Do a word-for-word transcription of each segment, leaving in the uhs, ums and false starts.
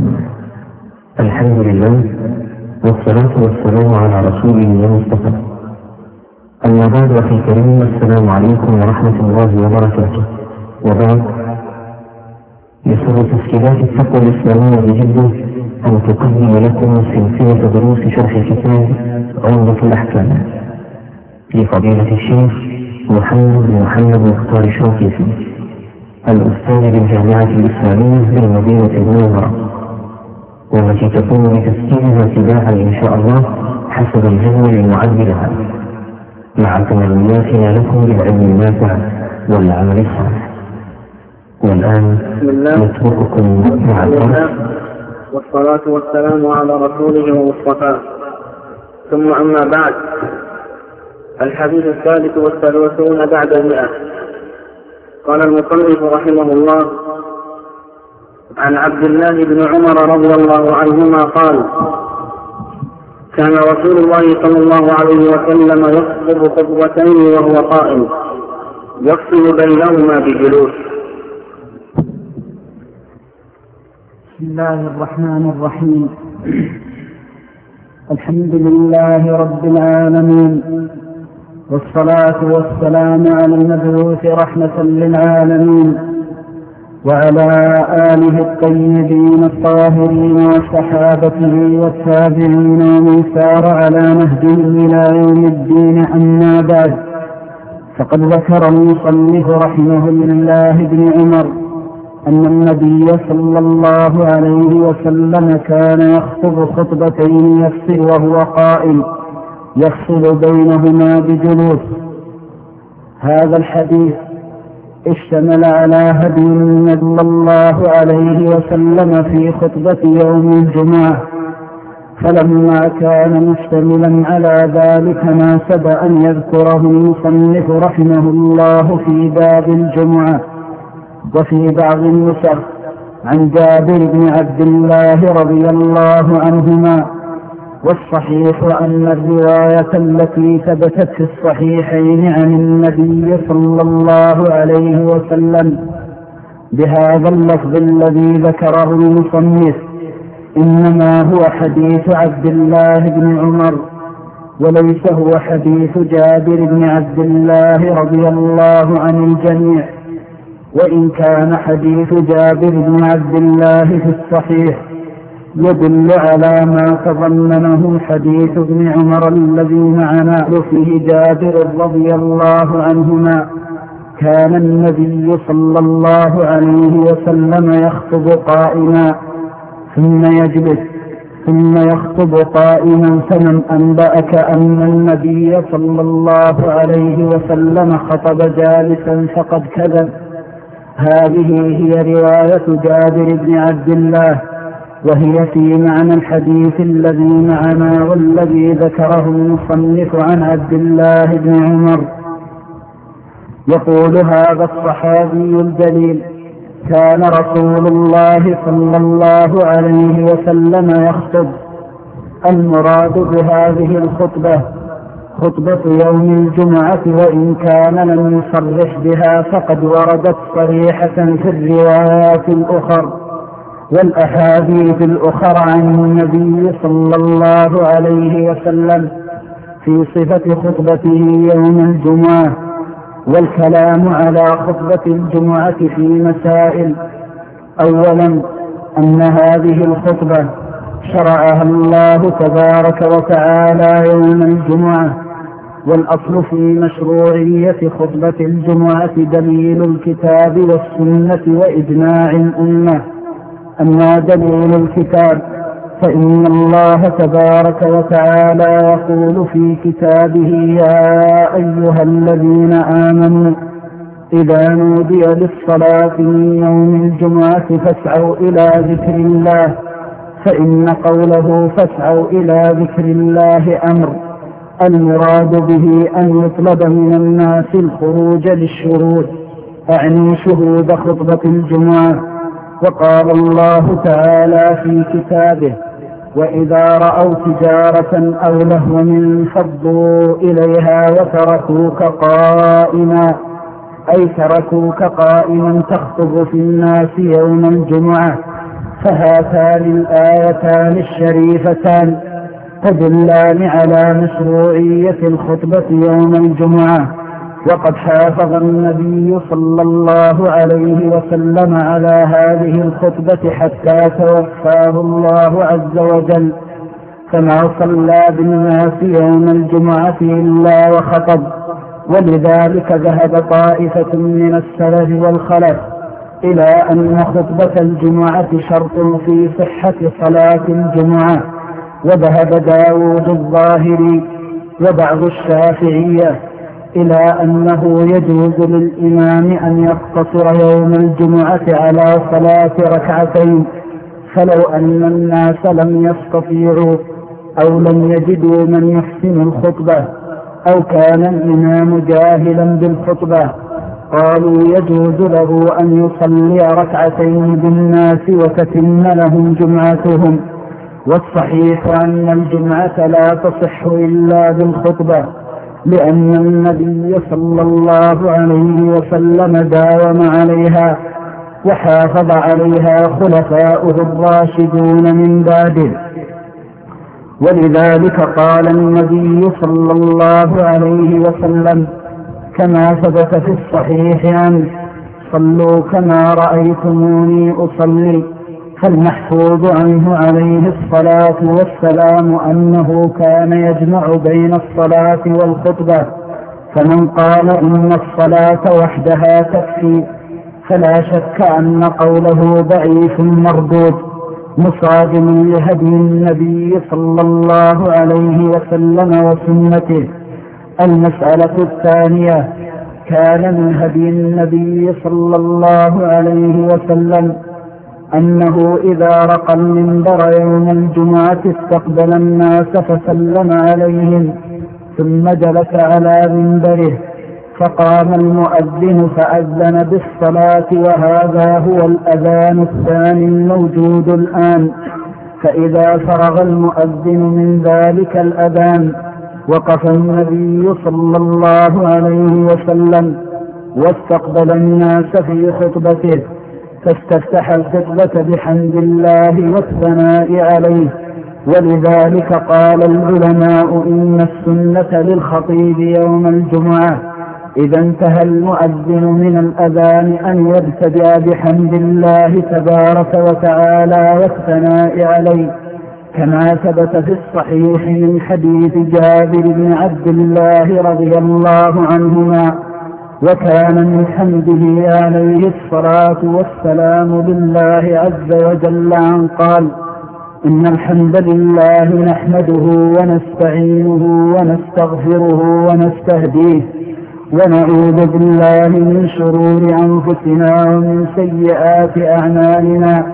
الحمد لله والصلاة والسلام على رسول الله المصطفى. أما بعد، أخي الكريم، السلام عليكم ورحمة الله وبركاته. وبعد، يسر تسجيلات التقوى الإسلامية بجدة أن تقدم لكم سلسلة دروس شرح كتاب عمدة الأحكام لفضيلة الشيخ محمد بن محمد مختار شوكيسي، الأستاذ بالجامعة الإسلامية بالمدينة المنورة، والتي تكون لتسجيلها تباعا إن شاء الله حسب الجدول المعد لها، مع تمنياتنا لكم بالعلم النافع والعمل الصالح. والآن نترككم مع الدرس، والصلاة والسلام على رسوله ومصطفاه، ثم أما بعد. الحديث الثالث والثلاثون بعد المئة. قال المصنف رحمه الله: عن عبد الله بن عمر رضي الله عنهما قال: كان رسول الله صلى الله عليه وسلم يخطب خطبتين وهو قائم يفصل بينهما بجلوس. بسم الله الرحمن الرحيم. الحمد لله رب العالمين، والصلاة والسلام على المبعوث رحمة للعالمين، وعلى آله الطيبين الطاهرين وصحابته والتابعين ومن سار على نهجهم إلى يوم الدين. أما بعد، فقد ذكر المصنف رحمه الله بن عمر أن النبي صلى الله عليه وسلم كان يخطب خطبتين يفصل وهو قائم يفصل بينهما بجلوس. هذا الحديث اشتمل على هدي النبي صلى الله عليه وسلم في خطبة يوم الجمعة، فلما كان مشتملا على ذلك ناسب أن يذكره المصنف رحمه الله في باب الجمعة. وفي بعض النسخ عن جابر بن عبد الله رضي الله عنهما. والصحيح أن الرواية التي ثبتت في الصحيحين عن النبي صلى الله عليه وسلم بهذا اللفظ الذي ذكره المصنف إنما هو حديث عبد الله بن عمر، وليس هو حديث جابر بن عبد الله رضي الله عن الجميع. وإن كان حديث جابر بن عبد الله في الصحيح يدل على ما تضمنه حديث ابن عمر الذي معنا فيه جابر رضي الله عنهما: كان النبي صلى الله عليه وسلم يخطب قائما ثم يجلس ثم يخطب قائما، فمن أنبأك أن النبي صلى الله عليه وسلم خطب جالسا فقد كذب. هذه هي رواية جابر بن عبد الله، وهي في معنى الحديث الذي معنا والذي ذكره المصنف عن عبد الله بن عمر. يقول هذا الصحابي الجليل: كان رسول الله صلى الله عليه وسلم يخطب. المراد بهذه الخطبة خطبة يوم الجمعة، وإن كان لم يصرح بها فقد وردت صريحة في الروايات الأخرى والأحاديث الأخرى عن النبي صلى الله عليه وسلم في صفة خطبته يوم الجمعة. والكلام على خطبة الجمعة في مسائل: أولا، أن هذه الخطبة شرعها الله تبارك وتعالى يوم الجمعة، والأصل في مشروعية خطبة الجمعة دليل الكتاب والسنة وإجماع الأمة. أما دليل الكتاب فإن الله تبارك وتعالى يقول في كتابه: يا أيها الذين آمنوا إذا نودي للصلاة من يوم الجمعة فاسعوا إلى ذكر الله. فإن قوله فاسعوا إلى ذكر الله أمر، المراد به أن يطلب من الناس الخروج للشروط، أعني شهود خطبة الجمعة. وقال الله تعالى في كتابه: وإذا رأوا تجارة أو لهوا انفضوا إليها وتركوك قائما، أي تركوك قائما تخطب في الناس يوم الجمعة. فهاتان الآيتان الشريفتان تدلان على مشروعية الخطبة يوم الجمعة. وقد حافظ النبي صلى الله عليه وسلم على هذه الخطبة حتى توفاه الله عز وجل، فما صلى بالناس يوم الجمعة إلا وخطب. ولذلك ذهب طائفة من السلف والخلف إلى أن خطبة الجمعة شرط في صحة صلاة الجمعة، وذهب داود الظاهري وبعض الشافعية إلى أنه يجوز للإمام أن يقتصر يوم الجمعة على صلاة ركعتين، فلو أن الناس لم يستطيعوا أو لم يجدوا من يحسن الخطبة أو كان الإمام جاهلا بالخطبة قالوا يجوز له أن يصلي ركعتين بالناس وتتم لهم جمعتهم. والصحيح أن الجمعة لا تصح إلا بالخطبة، لأن النبي صلى الله عليه وسلم داوم عليها وحافظ عليها خلفاؤه الراشدون من بعده. ولذلك قال النبي صلى الله عليه وسلم كما ثبت في الصحيح عنه: صلوا كما رأيتموني أصلي. فالمحفوظ عنه عليه الصلاة والسلام أنه كان يجمع بين الصلاة والخطبة، فمن قال إن الصلاة وحدها تكفي فلا شك أن قوله ضعيف مردود مصادم لهدي النبي صلى الله عليه وسلم وسنته. المسألة الثانية: كان من هدي النبي صلى الله عليه وسلم أنه إذا رقى المنبر يوم الجمعة استقبل الناس فسلم عليهم ثم جلس على منبره، فقام المؤذن فأذن بالصلاة، وهذا هو الأذان الثاني الموجود الآن. فإذا فرغ المؤذن من ذلك الأذان وقف النبي صلى الله عليه وسلم واستقبل الناس في خطبته، فاستفتح الخطبة بحمد الله والثناء عليه. ولذلك قال العلماء إن السنة للخطيب يوم الجمعة إذا انتهى المؤذن من الأذان أن يبتدأ بحمد الله تبارك وتعالى والثناء عليه، كما ثبت في الصحيح من حديث جابر بن عبد الله رضي الله عنهما: وكان من حمده عليه الصلاة والسلام بالله عز وجل أن قال: إن الحمد لله نحمده ونستعينه ونستغفره ونستهديه ونعوذ بالله من شرور أنفسنا ومن سيئات أعمالنا.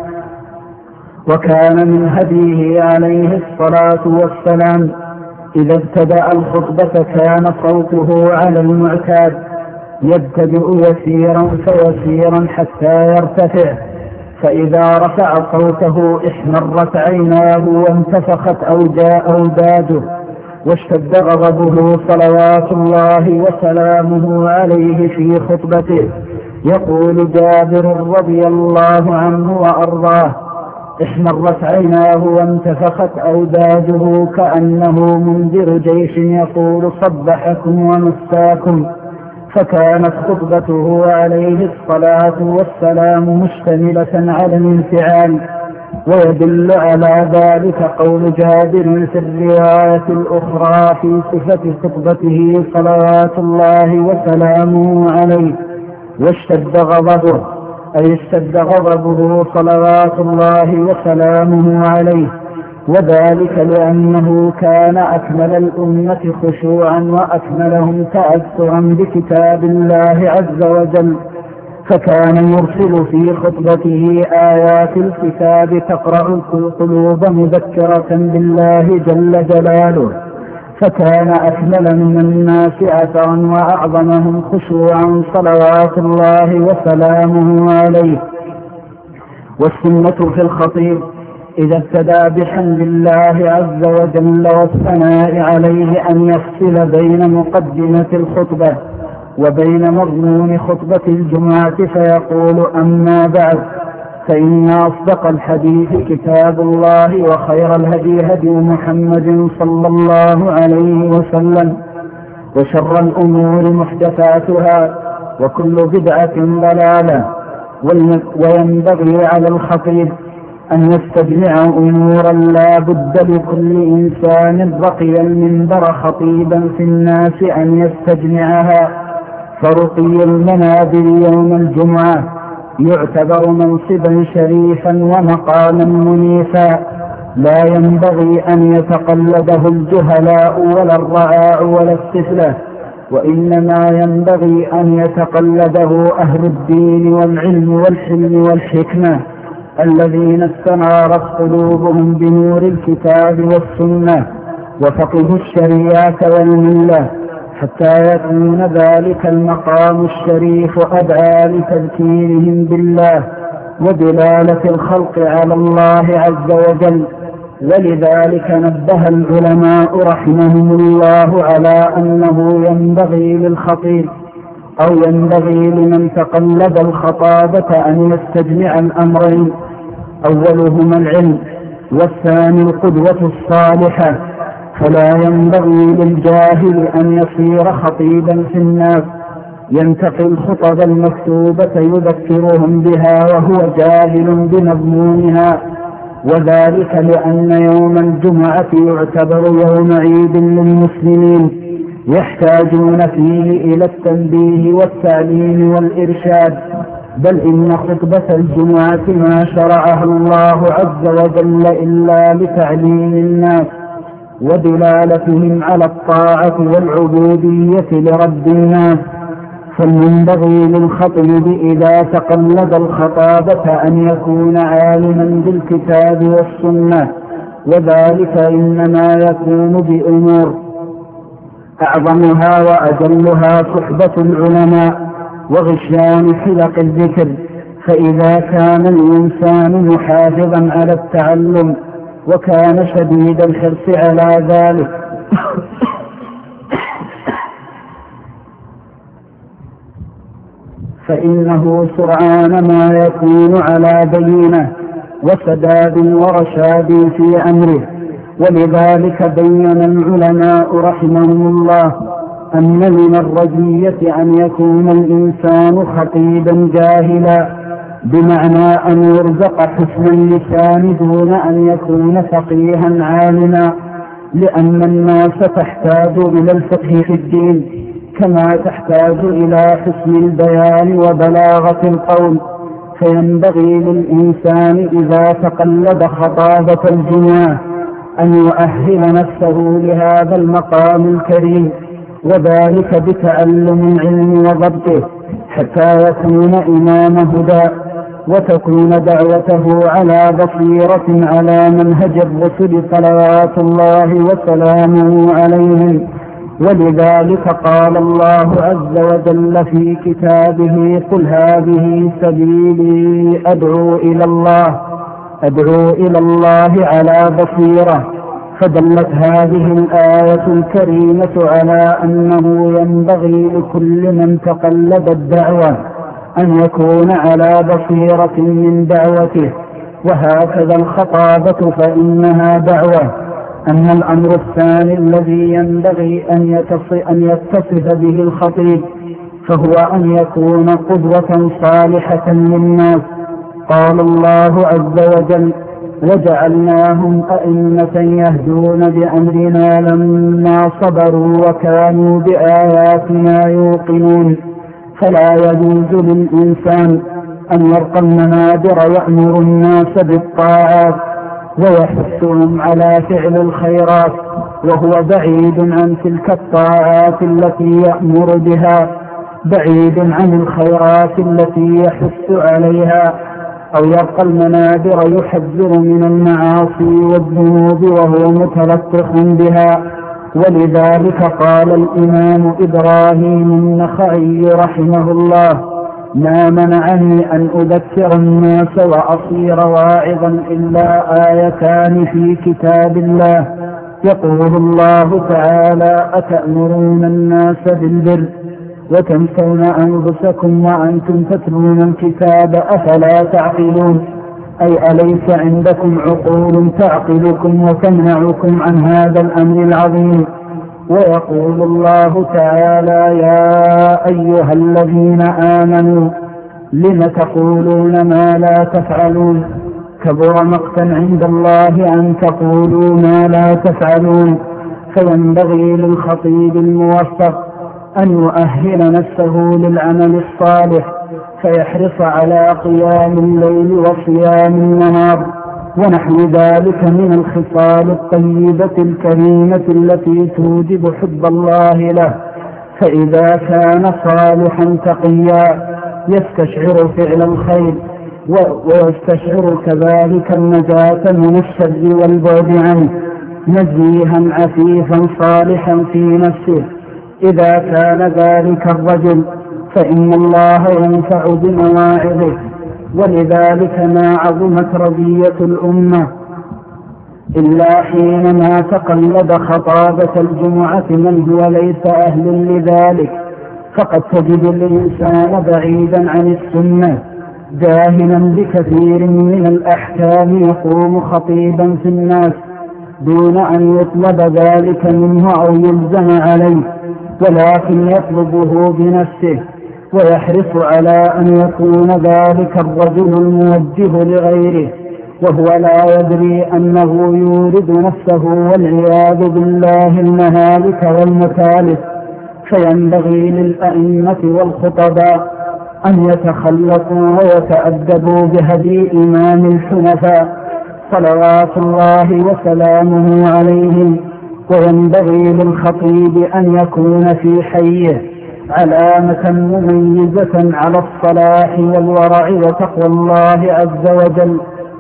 وكان من هديه عليه الصلاة والسلام إذا ابتدأ الخطبة كان صوته على المعتاد يبتدئ يسيرا فيسيرا حتى يرتفع، فإذا رفع صوته احمرت عيناه وانتفخت أوداده واشتد غضبه صلوات الله وسلامه عليه في خطبته. يقول جابر رضي الله عنه وأرضاه: احمرت عيناه وانتفخت أوداده كأنه منذر جيش يقول صبحكم ومساكم. فكانت خطبته عليه الصلاة والسلام مشتملة على الانفعال. ويدل على ذلك قول جابر في الرواية الأخرى في صفة خطبته صلوات الله وسلامه عليه: واشتد غضبه، أي اشتد غضبه صلوات الله وسلامه عليه، وذلك لأنه كان أكمل الأمة خشوعا وأكملهم تأثرا بكتاب الله عز وجل، فكان يرسل في خطبته آيات الكتاب تقرأ القلوب مذكرة بالله جل جلاله، فكان أكمل من الناس أثرا وأعظمهم خشوعا صلوات الله وسلامه عليه. والسنة في الخطيب إذا ابتدى بحمد الله عز وجل والثناء عليه أن يفصل بين مقدمة الخطبة وبين مضمون خطبة الجمعة فيقول: أما بعد، فإن أصدق الحديث كتاب الله، وخير الهدي هدي محمد صلى الله عليه وسلم، وشر الأمور محدثاتها، وكل بدعة ضلالة. وينبغي على الخطيب أن يستجمع أمورا لا بد لكل إنسان رقي المنبر خطيبا في الناس أن يستجمعها. فرقي المنابر يوم الجمعة يعتبر منصبا شريفا ومقاما منيفا، لا ينبغي أن يتقلده الجهلاء ولا الرعاع ولا السفلة، وإنما ينبغي أن يتقلده أهل الدين والعلم والحلم والحكمة الذين استنارت قلوبهم بنور الكتاب والسنة وفقهوا الشريعة والملة، حتى يكون ذلك المقام الشريف أدعى لتذكيرهم بالله ودلالة الخلق على الله عز وجل. ولذلك نبه العلماء رحمهم الله على أنه ينبغي للخطيب أو ينبغي لمن تقلد الخطابة أن يستجمع الأمرين: أولهما العلم، والثاني القدوة الصالحة. فلا ينبغي للجاهل أن يصير خطيبا في الناس ينتقي الخطب المكتوبة يذكرهم بها وهو جاهل بمضمونها، وذلك لأن يوم الجمعة يعتبر يوم عيد للمسلمين يحتاجون فيه إلى التنبيه والتعليم والإرشاد. بل إن خطبة الجمعة ما شرعها الله عز وجل إلا لتعليم الناس ودلالتهم على الطاعة والعبودية لرب الناس. فالمنبغي للخطيب إذا تقلد الخطابة أن يكون عالما بالكتاب والسنة، وذلك إنما يكون بأمور أعظمها وأجلها صحبة العلماء وغشيان حلق الذكر. فإذا كان الإنسان محافظا على التعلم وكان شديد الحرص على ذلك فإنه سرعان ما يكون على بينة وسداد ورشاد في أمره. ولذلك بين العلماء رحمهم الله أن من الرجية أن يكون الإنسان خطيبا جاهلا، بمعنى أن يرزق حسن اللسان دون أن يكون فقيها عالما، لأن الناس تحتاج إلى الفقه في الدين كما تحتاج إلى حسن البيان وبلاغة القول. فينبغي للإنسان إذا تقلد خطابة الجمعة أن يؤهل نفسه لهذا المقام الكريم، وذلك بتعلم العلم وضبطه حتى يكون إمام هدى وتكون دعوته على بصيرة على منهج الرسل صلوات الله وسلامه عليهم. ولذلك قال الله عز وجل في كتابه: قل هذه سبيلي أدعو إلى الله أدعو إلى الله على بصيرة. فدلت هذه الآية الكريمة على أنه ينبغي لكل من تقلد الدعوة أن يكون على بصيرة من دعوته، وهكذا الخطابة فإنها دعوة. أما الأمر الثاني الذي ينبغي أن يتصف به الخطيب فهو أن يكون قدوة صالحة للناس. قال الله عز وجل: وجعلناهم أئمة يهدون بأمرنا لما صبروا وكانوا بآياتنا يوقنون. فلا يجوز للإنسان أن يرقى المنابر يأمر الناس بالطاعات ويحثهم على فعل الخيرات وهو بعيد عن تلك الطاعات التي يأمر بها، بعيد عن الخيرات التي يحث عليها، أو يرقى المنابر يحذر من المعاصي والذنوب وهو متلطخ بها. ولذلك قال الإمام إبراهيم النخعي رحمه الله: ما منعني أن أذكر الناس وأصير واعظا إلا آيتان في كتاب الله، يقول الله تعالى: أتأمرون الناس بالبر وتنسون أنفسكم وأنتم تتلون الكتاب أفلا تعقلون. أي أليس عندكم عقول تعقلكم وتمنعكم عن هذا الأمر العظيم؟ ويقول الله تعالى: يا أيها الذين آمنوا لم تقولون ما لا تفعلون كبر مقتا عند الله أن تقولوا ما لا تفعلون. فينبغي للخطيب الموفق أن يؤهل نفسه للعمل الصالح، فيحرص على قيام الليل وصيام النهار ونحو ذلك من الخصال الطيبة الكريمة التي توجب حب الله له. فإذا كان صالحا تقيا يستشعر فعل الخير، ويستشعر كذلك النجاة من الشر والبعد عنه، نزيها عفيفا صالحا في نفسه. إذا كان ذلك الرجل فإن الله ينفع بمواعظه، ولذلك ما عظمت رضية الأمة إلا حينما تقلد خطابة الجمعة من هو ليس أهل لذلك. فقد تجد الإنسان بعيدا عن السنة جاهلا بكثير من الأحكام يقوم خطيبا في الناس دون أن يطلب ذلك منه أو يلزم عليه، ولكن يطلبه بنفسه، ويحرص على أن يكون ذلك الرجل الموجه لغيره وهو لا يدري أنه يورد نفسه والعياذ بالله المهالك والمكالف. فينبغي للأئمة والخطباء أن يتخلقوا ويتأدبوا بهدي إمام الحنفاء صلوات الله وسلامه عليهم. وينبغي للخطيب أن يكون في حيه علامة مميزة على الصلاح والورع وتقوى الله عز وجل.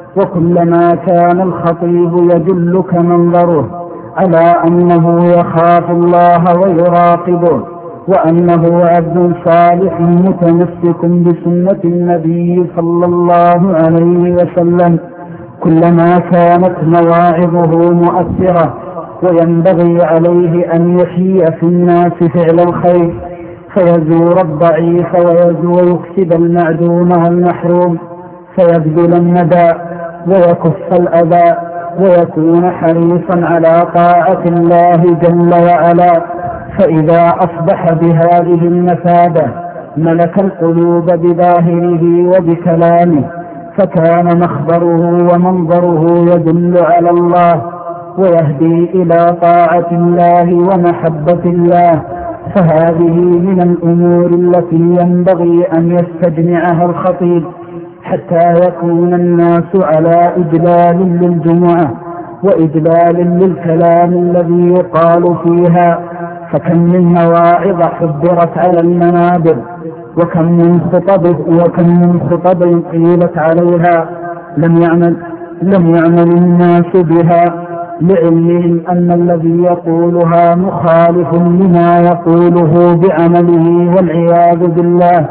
وكلما كان الخطيب يدلك منظره على أنه يخاف الله ويراقبه وأنه عبد صالح متمسك بسنة النبي صلى الله عليه وسلم، كلما كانت مواعظه مؤثرة. وينبغي عليه أن يحيي في الناس فعل الخير، فيزور الضعيف ويكسب المعدوم والمحروم، فيبذل الندى ويكف الأذى، ويكون حريصا على طاعة الله جل وعلا. فإذا أصبح بهذه المثابة ملك القلوب بظاهره وبكلامه، فكان مخبره ومنظره يدل على الله ويهدي إلى طاعة الله ومحبة الله. فهذه من الأمور التي ينبغي أن يستجمعها الخطيب حتى يكون الناس على إجلال للجمعة وإجلال للكلام الذي يقال فيها. فكم من مواعظ حضرت على المنابر، وكم من خطب وكم من خطب قيلت عليها لم يعمل لم يعمل الناس بها، لعلمهم أن الذي يقولها مخالف لما يقوله بعمله والعياذ بالله.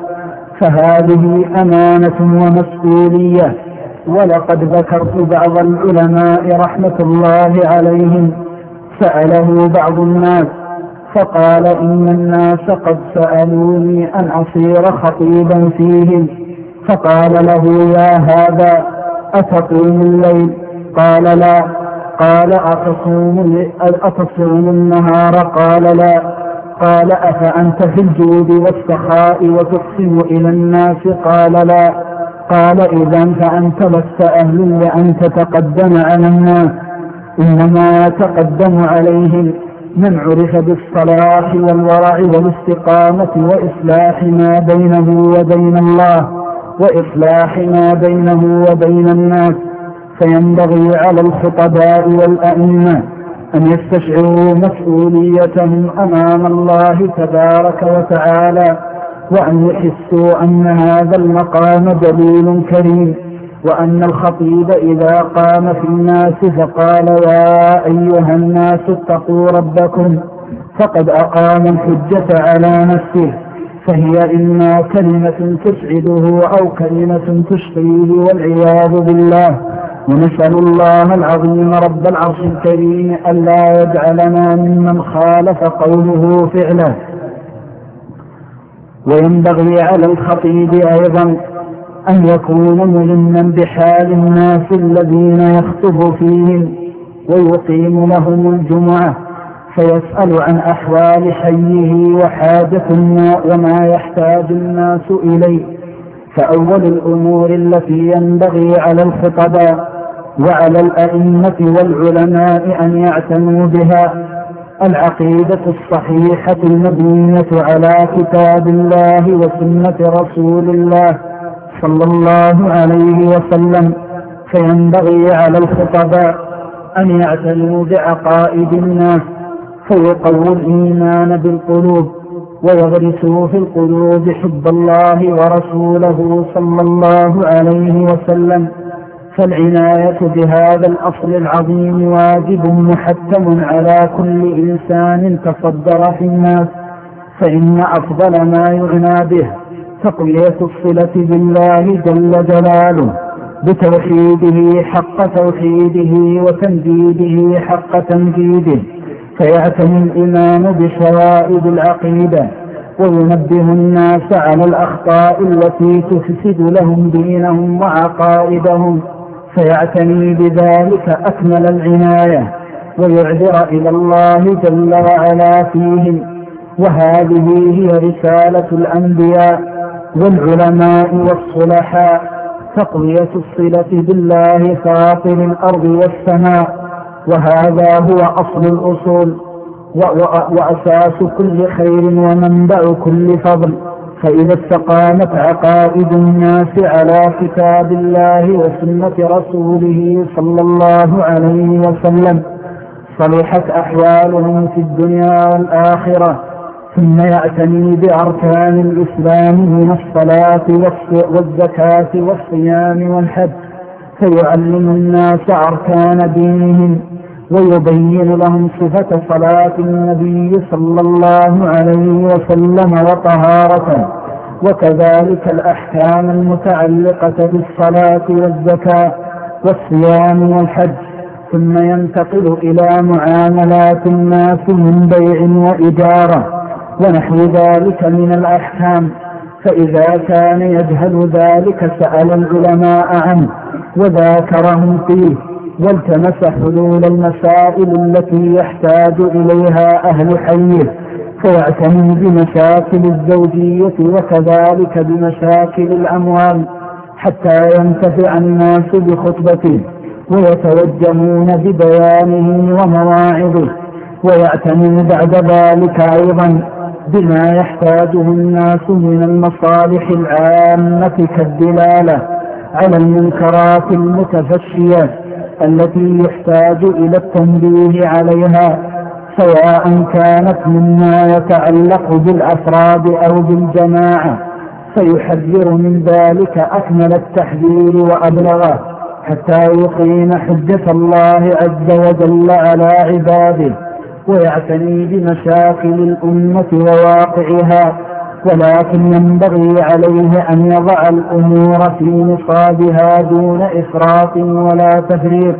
فهذه أمانة ومسؤولية. ولقد ذكرت بعض العلماء رحمة الله عليهم سأله بعض الناس فقال: إن الناس قد سألوني أن أصير خطيبا فيهم. فقال له: يا هذا أتقوم الليل؟ قال: لا. قال: أتصوم, أتصوم النهار؟ قال: لا. قال: أفأنت في الجود والسخاء وتقسم إلى الناس؟ قال: لا. قال: إذن فأنت لست أهل لأن تتقدم على الناس، إنما يتقدم عليهم من عرف بالصلاح والورع والاستقامة وإصلاح ما بينه وبين الله وإصلاح ما بينه وبين الناس. فينبغي على الخطباء والأئمة أن يستشعروا مسؤوليتهم أمام الله تبارك وتعالى، وأن يحسوا أن هذا المقام دليل كريم، وأن الخطيب إذا قام في الناس فقال: يا أيها الناس اتقوا ربكم، فقد أقام الحجة على نفسه، فهي إما كلمة تسعده أو كلمة تشقيه والعياذ بالله. ونسأل الله العظيم رب العرش الكريم ألا يجعلنا ممن خالف قوله فعله. وينبغي على الخطيب أيضا أن يكون ملما بحال الناس الذين يخطب فيهم ويقيم لهم الجمعة، فيسأل عن أحوال حيه وحاجة وما يحتاج الناس إليه. فأول الأمور التي ينبغي على الخطباء وعلى الأئمة والعلماء أن يعتنوا بها العقيدة الصحيحة المبنية على كتاب الله وسنة رسول الله صلى الله عليه وسلم. فينبغي على الخطباء أن يعتنوا بعقائد الناس، فيقووا الإيمان بالقلوب ويغرسوا في القلوب حب الله ورسوله صلى الله عليه وسلم. فالعناية بهذا الأصل العظيم واجب محتم على كل إنسان تصدر في الناس، فإن أفضل ما يعنى به تقوية الصلة بالله جل جلاله بتوحيده حق توحيده وتنجيده حق تنجيده. فيعتني الإيمان بشوائب العقيدة وينبه الناس على الأخطاء التي تفسد لهم دينهم وعقائدهم، فيعتني بذلك أكمل العناية ويعذر إلى الله جل وعلا فيهم. وهذه هي رسالة الأنبياء والعلماء والصلحاء، تقوية الصلة بالله فاطر الأرض والسماء، وهذا هو أصل الأصول وأساس كل خير ومنبع كل فضل. فإذا استقامت عقائد الناس على كتاب الله وسنة رسوله صلى الله عليه وسلم صلحت أحوالهم في الدنيا والآخرة. ثم يعتني بأركان الإسلام من الصلاة والزكاة والصيام والحج، فيعلم الناس أركان دينهم ويبين لهم صفة صلاة النبي صلى الله عليه وسلم وطهارته، وكذلك الأحكام المتعلقة بالصلاة والزكاة والصيام والحج. ثم ينتقل إلى معاملات الناس من بيع وإجارة ونحو ذلك من الأحكام، فإذا كان يجهل ذلك سأل العلماء عنه وذاكرهم فيه والتمس حلول المسائل التي يحتاج إليها أهل حيه، فيعتني بمشاكل الزوجية وكذلك بمشاكل الأموال حتى ينتفع الناس بخطبته ويتوجهون ببيانه ومواعظه. ويعتني بعد ذلك أيضا بما يحتاجه الناس من المصالح العامة كالدلالة على المنكرات المتفشية التي يحتاج إلى التنبيه عليها، سواء كانت مما يتعلق بالأفراد أو بالجماعة، فيحذر من ذلك أكمل التحذير وأبلغه حتى يقيم حجة الله عز وجل على عباده. ويعتني بمشاكل الأمة وواقعها، ولكن ينبغي عليه أن يضع الأمور في نصابها دون إفراط ولا تفريط.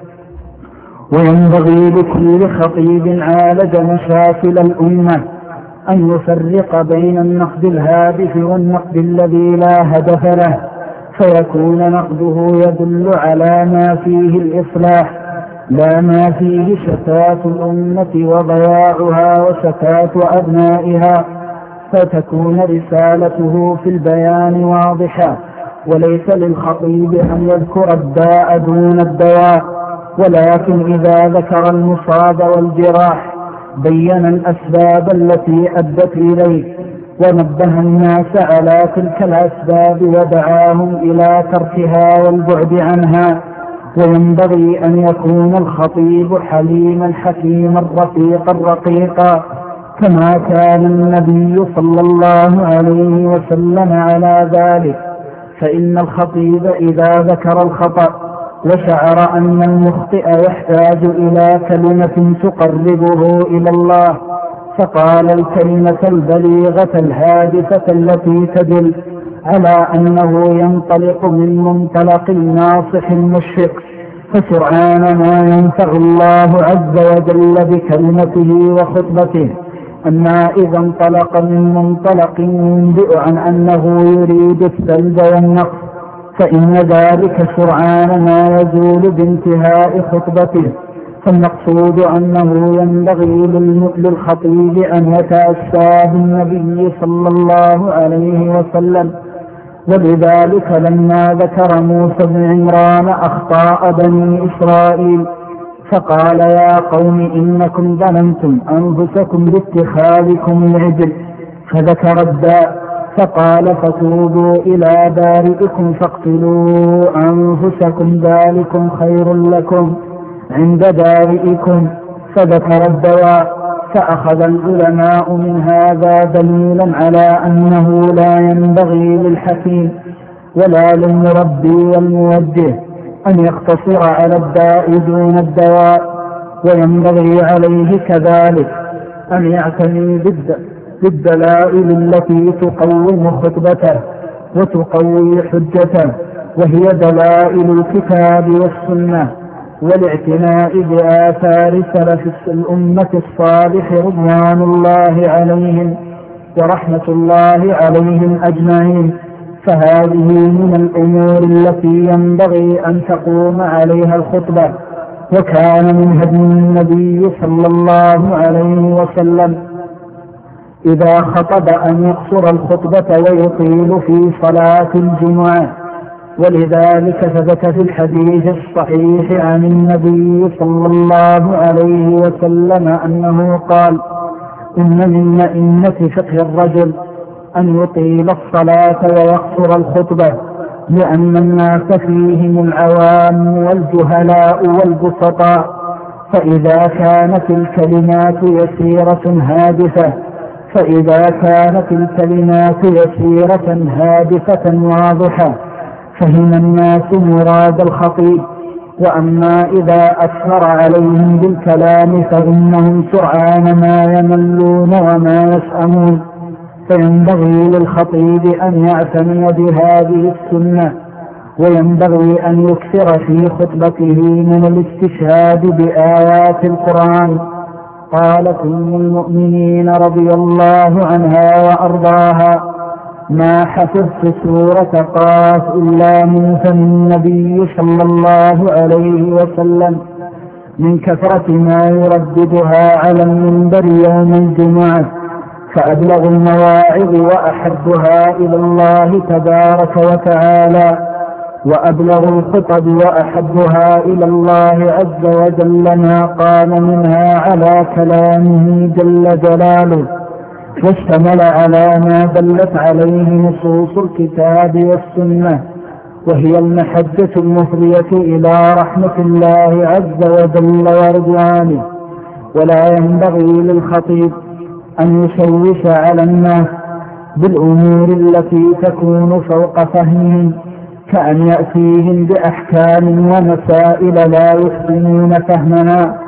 وينبغي لكل خطيب عالج مشاكل الأمة أن يفرق بين النقد الهادف والنقد الذي لا هدف له، فيكون نقده يدل على ما فيه الإصلاح لا ما فيه شتات الأمة وضياعها وشتات أبنائها، فتكون رسالته في البيان واضحة. وليس للخطيب أن يذكر الداء دون الدواء، ولكن إذا ذكر المصاب والجراح بين الأسباب التي أدت إليه ونبه الناس على تلك الأسباب ودعاهم إلى تركها والبعد عنها. وينبغي أن يكون الخطيب حليما حكيما رفيقا رقيقا كما كان النبي صلى الله عليه وسلم على ذلك. فإن الخطيب إذا ذكر الخطأ وشعر أن المخطئ يحتاج إلى كلمة تقربه إلى الله فقال الكلمة البليغة الهادفة التي تدل على أنه ينطلق من منطلق الناصح المشفق، فسرعان ما ينفع الله عز وجل بكلمته وخطبته. أما إذا انطلق من منطلق ينبئ عن أنه يريد السلب والنقص فإن ذلك سرعان ما يزول بانتهاء خطبته. فالمقصود أنه ينبغي للخطيب أن يتأسى بالنبي صلى الله عليه وسلم. ولذلك لما ذكر موسى بن عمران أخطاء بني إسرائيل فقال يا قوم إنكم ظلمتم أنفسكم باتخاذكم العجل، فذكر الداء فقال فتوبوا إلى بارئكم فاقتلوا أنفسكم ذلكم خير لكم عند بارئكم، فذكر الدواء. فأخذ العلماء من هذا دليلا على أنه لا ينبغي للحكيم ولا للمربي والموجه أن يقتصر على الداء دون الدواء، وينبغي عليه كذلك أن يعتني بالدلائل التي تقوم خطبته وتقوي حجته، وهي دلائل الكتاب والسنة، والاعتناء بآثار سلف الأمة الصالح رضوان الله عليهم ورحمة الله عليهم أجمعين. فهذه من الأمور التي ينبغي أن تقوم عليها الخطبة. وكان من هدي النبي صلى الله عليه وسلم إذا خطب أن يقصر الخطبة ويطيل في صلاة الجمعة، ولذلك ثبت في الحديث الصحيح عن النبي صلى الله عليه وسلم أنه قال إن من مئنة فقه الرجل أن يطيل الصلاة ويقصر الخطبة، لأن الناس فيهم العوام والجهلاء والبسطاء، فإذا كانت الكلمات يسيرة هادفة فإذا كانت الكلمات يسيرة هادفة واضحة فهم الناس مراد الخطيب. وأما إذا أكثر عليهم بالكلام فإنهم سرعان ما يملون وما يسأمون. فينبغي للخطيب أن يعتني بهذه السنة، وينبغي أن يكثر في خطبته من الاستشهاد بآيات القرآن. قالت أم المؤمنين رضي الله عنها وأرضاها ما حفظت سورة قاف إلا من فم النبي صلى الله عليه وسلم من كثرة ما يرددها على المنبر يوم الجمعة، فأبلغ المواعظ وأحبها إلى الله تبارك وتعالى، وأبلغ الخطب وأحبها إلى الله عز وجل ما قام منها على كلامه جل جلاله، واشتمل على ما دلت عليه نصوص الكتاب والسنة، وهي المحجة المفضية إلى رحمة الله عز وجل ورضوانه. ولا ينبغي للخطيب أن يشوش على الناس بالأمور التي تكون فوق فهمهم، كأن يأتيهم بأحكام ومسائل لا يحسنون فهمها.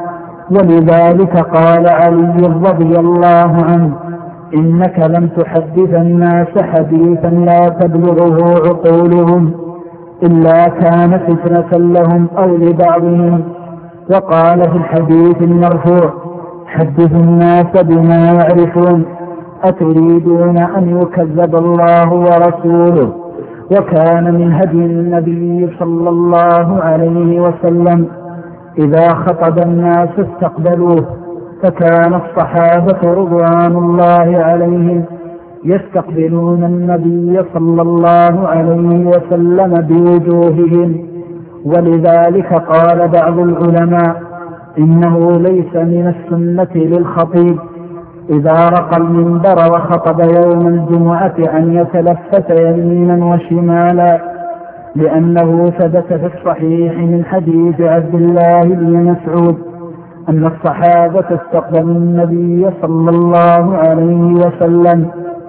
ولذلك قال علي رضي الله عنه إنك لم تحدث الناس حديثا لا تبلغه عقولهم إلا كان فتنة لهم أو لبعضهم. وقال في الحديث المرفوع حدث الناس بما يعرفون أتريدون أن يكذب الله ورسوله. وكان من هدي النبي صلى الله عليه وسلم إذا خطب الناس استقبلوه، فكان الصحابة رضوان الله عليهم يستقبلون النبي صلى الله عليه وسلم بوجوههم. ولذلك قال بعض العلماء إنه ليس من السنة للخطيب إذا رقى المنبر وخطب يوم الجمعة أن يتلفت يمينا وشمالا، لأنه ثبت في الصحيح من حديث عبد الله بن مسعود أن الصحابة استقبلوا النبي صلى الله عليه وسلم.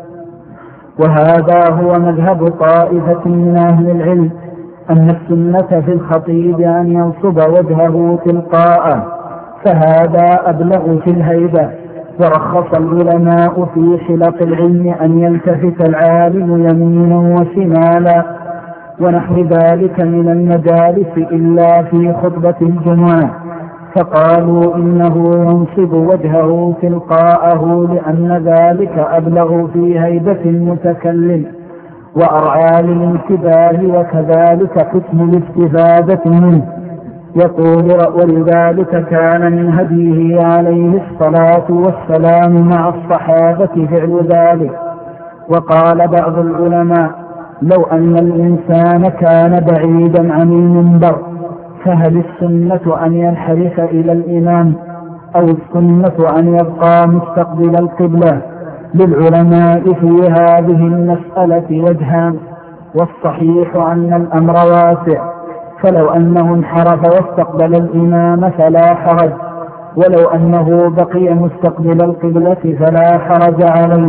وهذا هو مذهب طائفة من أهل العلم أن السنة في الخطيب أن ينصب وجهه تلقاءه، فهذا أبلغ في الهيبة. ورخص العلماء في حلق العلم أن يلتفت العالم يمينا وشمالا ونحو ذلك من المجالس إلا في خطبة الجمعة، فقالوا إنه ينصب وجهه تلقاءه لأن ذلك أبلغ في هيبة المتكلم. وأرعى للانتباه وكذلك حسن الاستفادة منه. يقول: ولذلك كان من هديه عليه الصلاة والسلام مع الصحابة فعل ذلك. وقال بعض العلماء: لو أن الإنسان كان بعيدا عن المنبر فهل السنة أن ينحرف إلى الإمام أو السنة أن يبقى مستقبل القبلة؟ للعلماء في هذه المسألة وجهان، والصحيح أن الأمر واسع، فلو أنه انحرف واستقبل الإمام فلا حرج، ولو أنه بقي مستقبل القبلة فلا حرج عليه،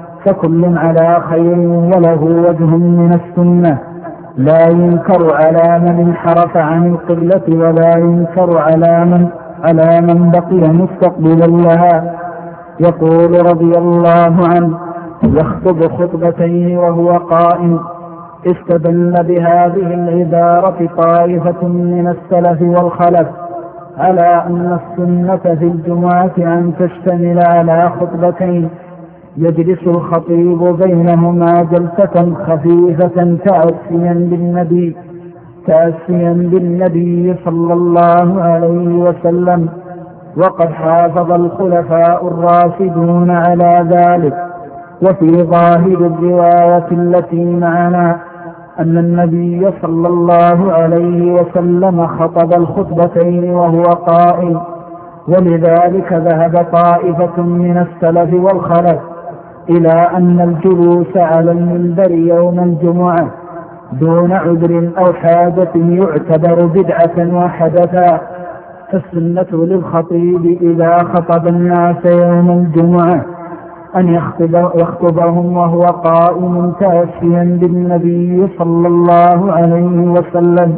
فكل على خير وله وجه من السنة، لا ينكر على من انحرف عن القبلة ولا ينكر على من على من بقي مستقبلا لها. يقول رضي الله عنه: يخطب خطبتين وهو قائم. استدل بهذه العبارة طائفة من السلف والخلف على أن السنة في الجمعة أن تشتمل على خطبتين يجلس الخطيب بينهما جلسة خفيفة تأسيا بالنبي تأسيا بالنبي صلى الله عليه وسلم. وقد حافظ الخلفاء الراشدون على ذلك. وفي ظاهر الرواية التي معنا أن النبي صلى الله عليه وسلم خطب الخطبتين وهو قائم، ولذلك ذهب طائفة من السلف والخلف إلى أن الجلوس على المنبر يوم الجمعة دون عذر أو حاجة يعتبر بدعة وحدثا، فالسنة للخطيب إذا خطب الناس يوم الجمعة أن يخطب يخطبهم وهو قائم تأسيا بالنبي صلى الله عليه وسلم.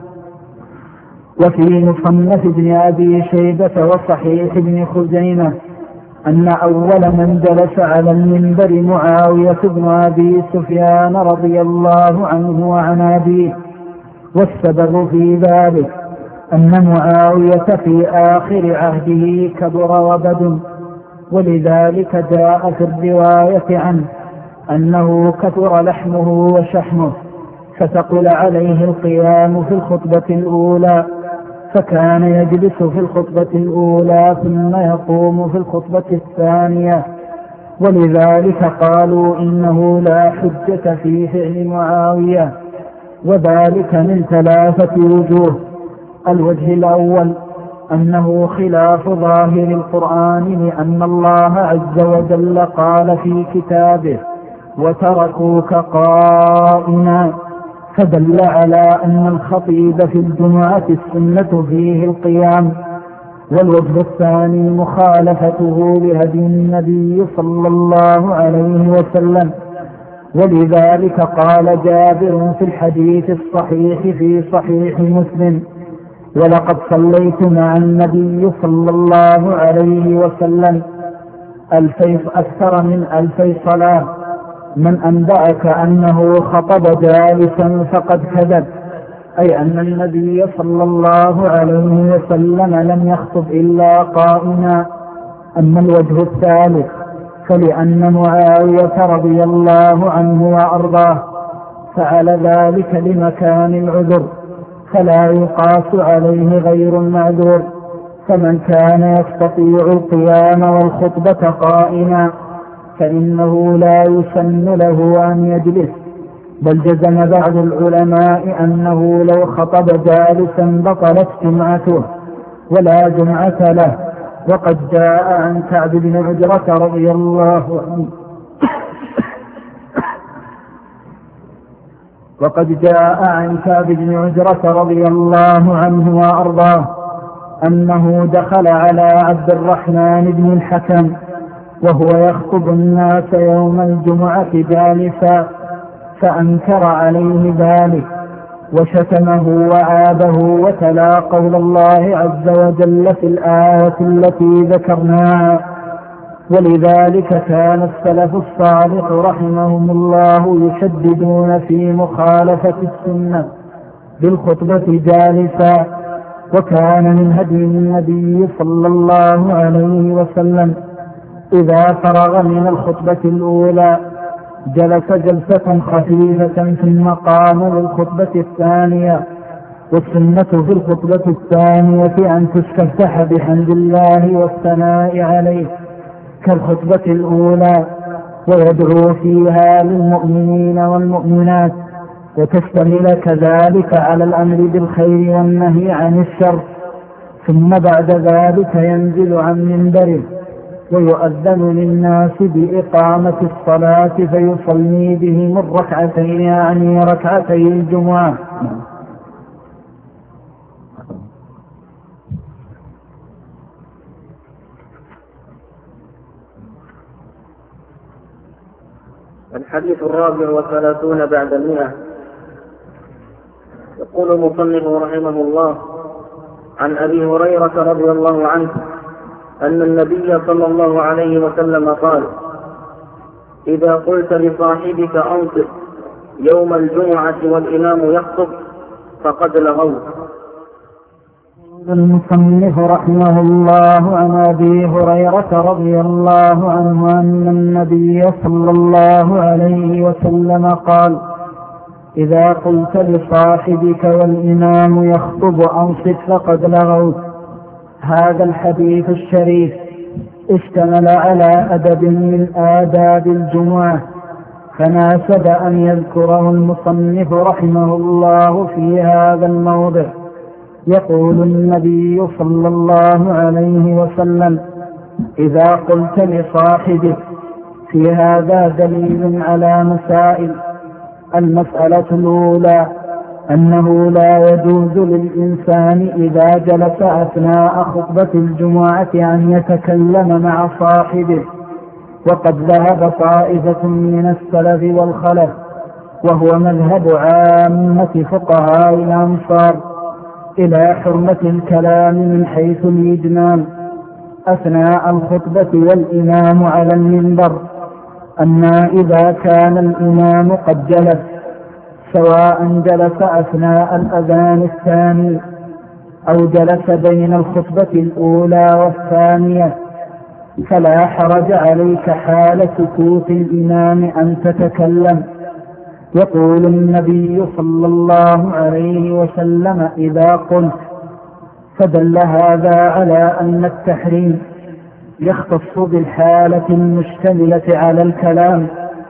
وفي مصنف ابن أبي شيبة وصحيح ابن خزيمة أن أول من جلس على المنبر معاوية بن أبي سفيان رضي الله عنه وعن أبيه، والسبب في ذلك أن معاوية في آخر عهده كبر وبدن، ولذلك جاء في الرواية عنه أنه كثر لحمه وشحمه فتقل عليه القيام في الخطبة الأولى، فكان يجلس في الخطبة الأولى ثم يقوم في الخطبة الثانية، ولذلك قالوا إنه لا حجة في فعل معاوية، وذلك من ثلاثة وجوه. الوجه الأول أنه خلاف ظاهر القرآن، لأن الله عز وجل قال في كتابه: وتركوك قائما، فدل على أن الخطيب في الجمعة السنة فيه القيام. والوجه الثاني مخالفته لهدي النبي صلى الله عليه وسلم، ولذلك قال جابر في الحديث الصحيح في صحيح مسلم: ولقد صليت مع النبي صلى الله عليه وسلم ألفي أكثر من ألفي صلاة، من أنبأك أنه خطب جالسا فقد كذب، أي أن النبي صلى الله عليه وسلم لم يخطب إلا قائما. أما الوجه الثالث فلأن معاوية رضي الله عنه وأرضاه فعل ذلك لمكان العذر، فلا يقاس عليه غير المعذور، فمن كان يستطيع القيام والخطبة قائما فإنه لا يسن له أن يجلس، بل جزم بعض العلماء أنه لو خطب جالسا بطلت جمعته ولا جمعة له. وقد جاء عن كعب بن عجرة رضي الله عنه وقد جاء عن كعب بن عجرة رضي الله عنه وأرضاه أنه دخل على عبد الرحمن بن الحكم وهو يخطب الناس يوم الجمعة جالسا، فأنكر عليه ذلك وشتمه وعابه وتلا قول الله عز وجل في الآية التي ذكرناها. ولذلك كان السلف الصالح رحمهم الله يشددون في مخالفة السنة بالخطبة جالسا، وكان من هدي النبي صلى الله عليه وسلم إذا فرغ من الخطبة الأولى جلس جلسة خفيفة ثم قام للخطبة الثانية. والسنة في الخطبة الثانية أن تستفتح بحمد الله والثناء عليه كالخطبة الأولى، ويدعو فيها للمؤمنين والمؤمنات، وتشتمل كذلك على الأمر بالخير والنهي عن الشر. ثم بعد ذلك ينزل عن منبره ويؤذن للناس بإقامة الصلاة فيصلي بهم الركعتين، يعني ركعتي الجمعة. الحديث الرابع والثلاثون بعد المئة. يقول المصنف رحمه الله: عن أبي هريرة رضي الله عنه أن النبي صلى الله عليه وسلم قال: إذا قلت لصاحبك أنصت يوم الجمعة والإمام يخطب فقد لغوت. المصنف رحمه الله عن أبي هريرة رضي الله عنه أن النبي صلى الله عليه وسلم قال: إذا قلت لصاحبك والإمام يخطب أنصت فقد لغوت. هذا الحديث الشريف اشتمل على أدب من آداب الجمعة، فناسب أن يذكره المصنف رحمه الله في هذا الموضع. يقول النبي صلى الله عليه وسلم: إذا قلت لصاحبك. في هذا دليل على مسائل. المسألة الأولى أنه لا يجوز للإنسان إذا جلس أثناء خطبة الجمعة أن يتكلم مع صاحبه، وقد ذهب طائفة من السلف والخلف، وهو مذهب عامة فقهاء الأمصار، إلى حرمة الكلام من حيث الإجمال أثناء الخطبة والإمام على المنبر. أما إذا كان الإمام قد جلس، سواء جلس أثناء الأذان الثاني أو جلس بين الخطبة الأولى والثانية، فلا حرج عليك حال سكوت الإمام أن تتكلم. يقول النبي صلى الله عليه وسلم: إذا قلت. فدل هذا على أن التحريم يختص بالحالة المشتملة على الكلام،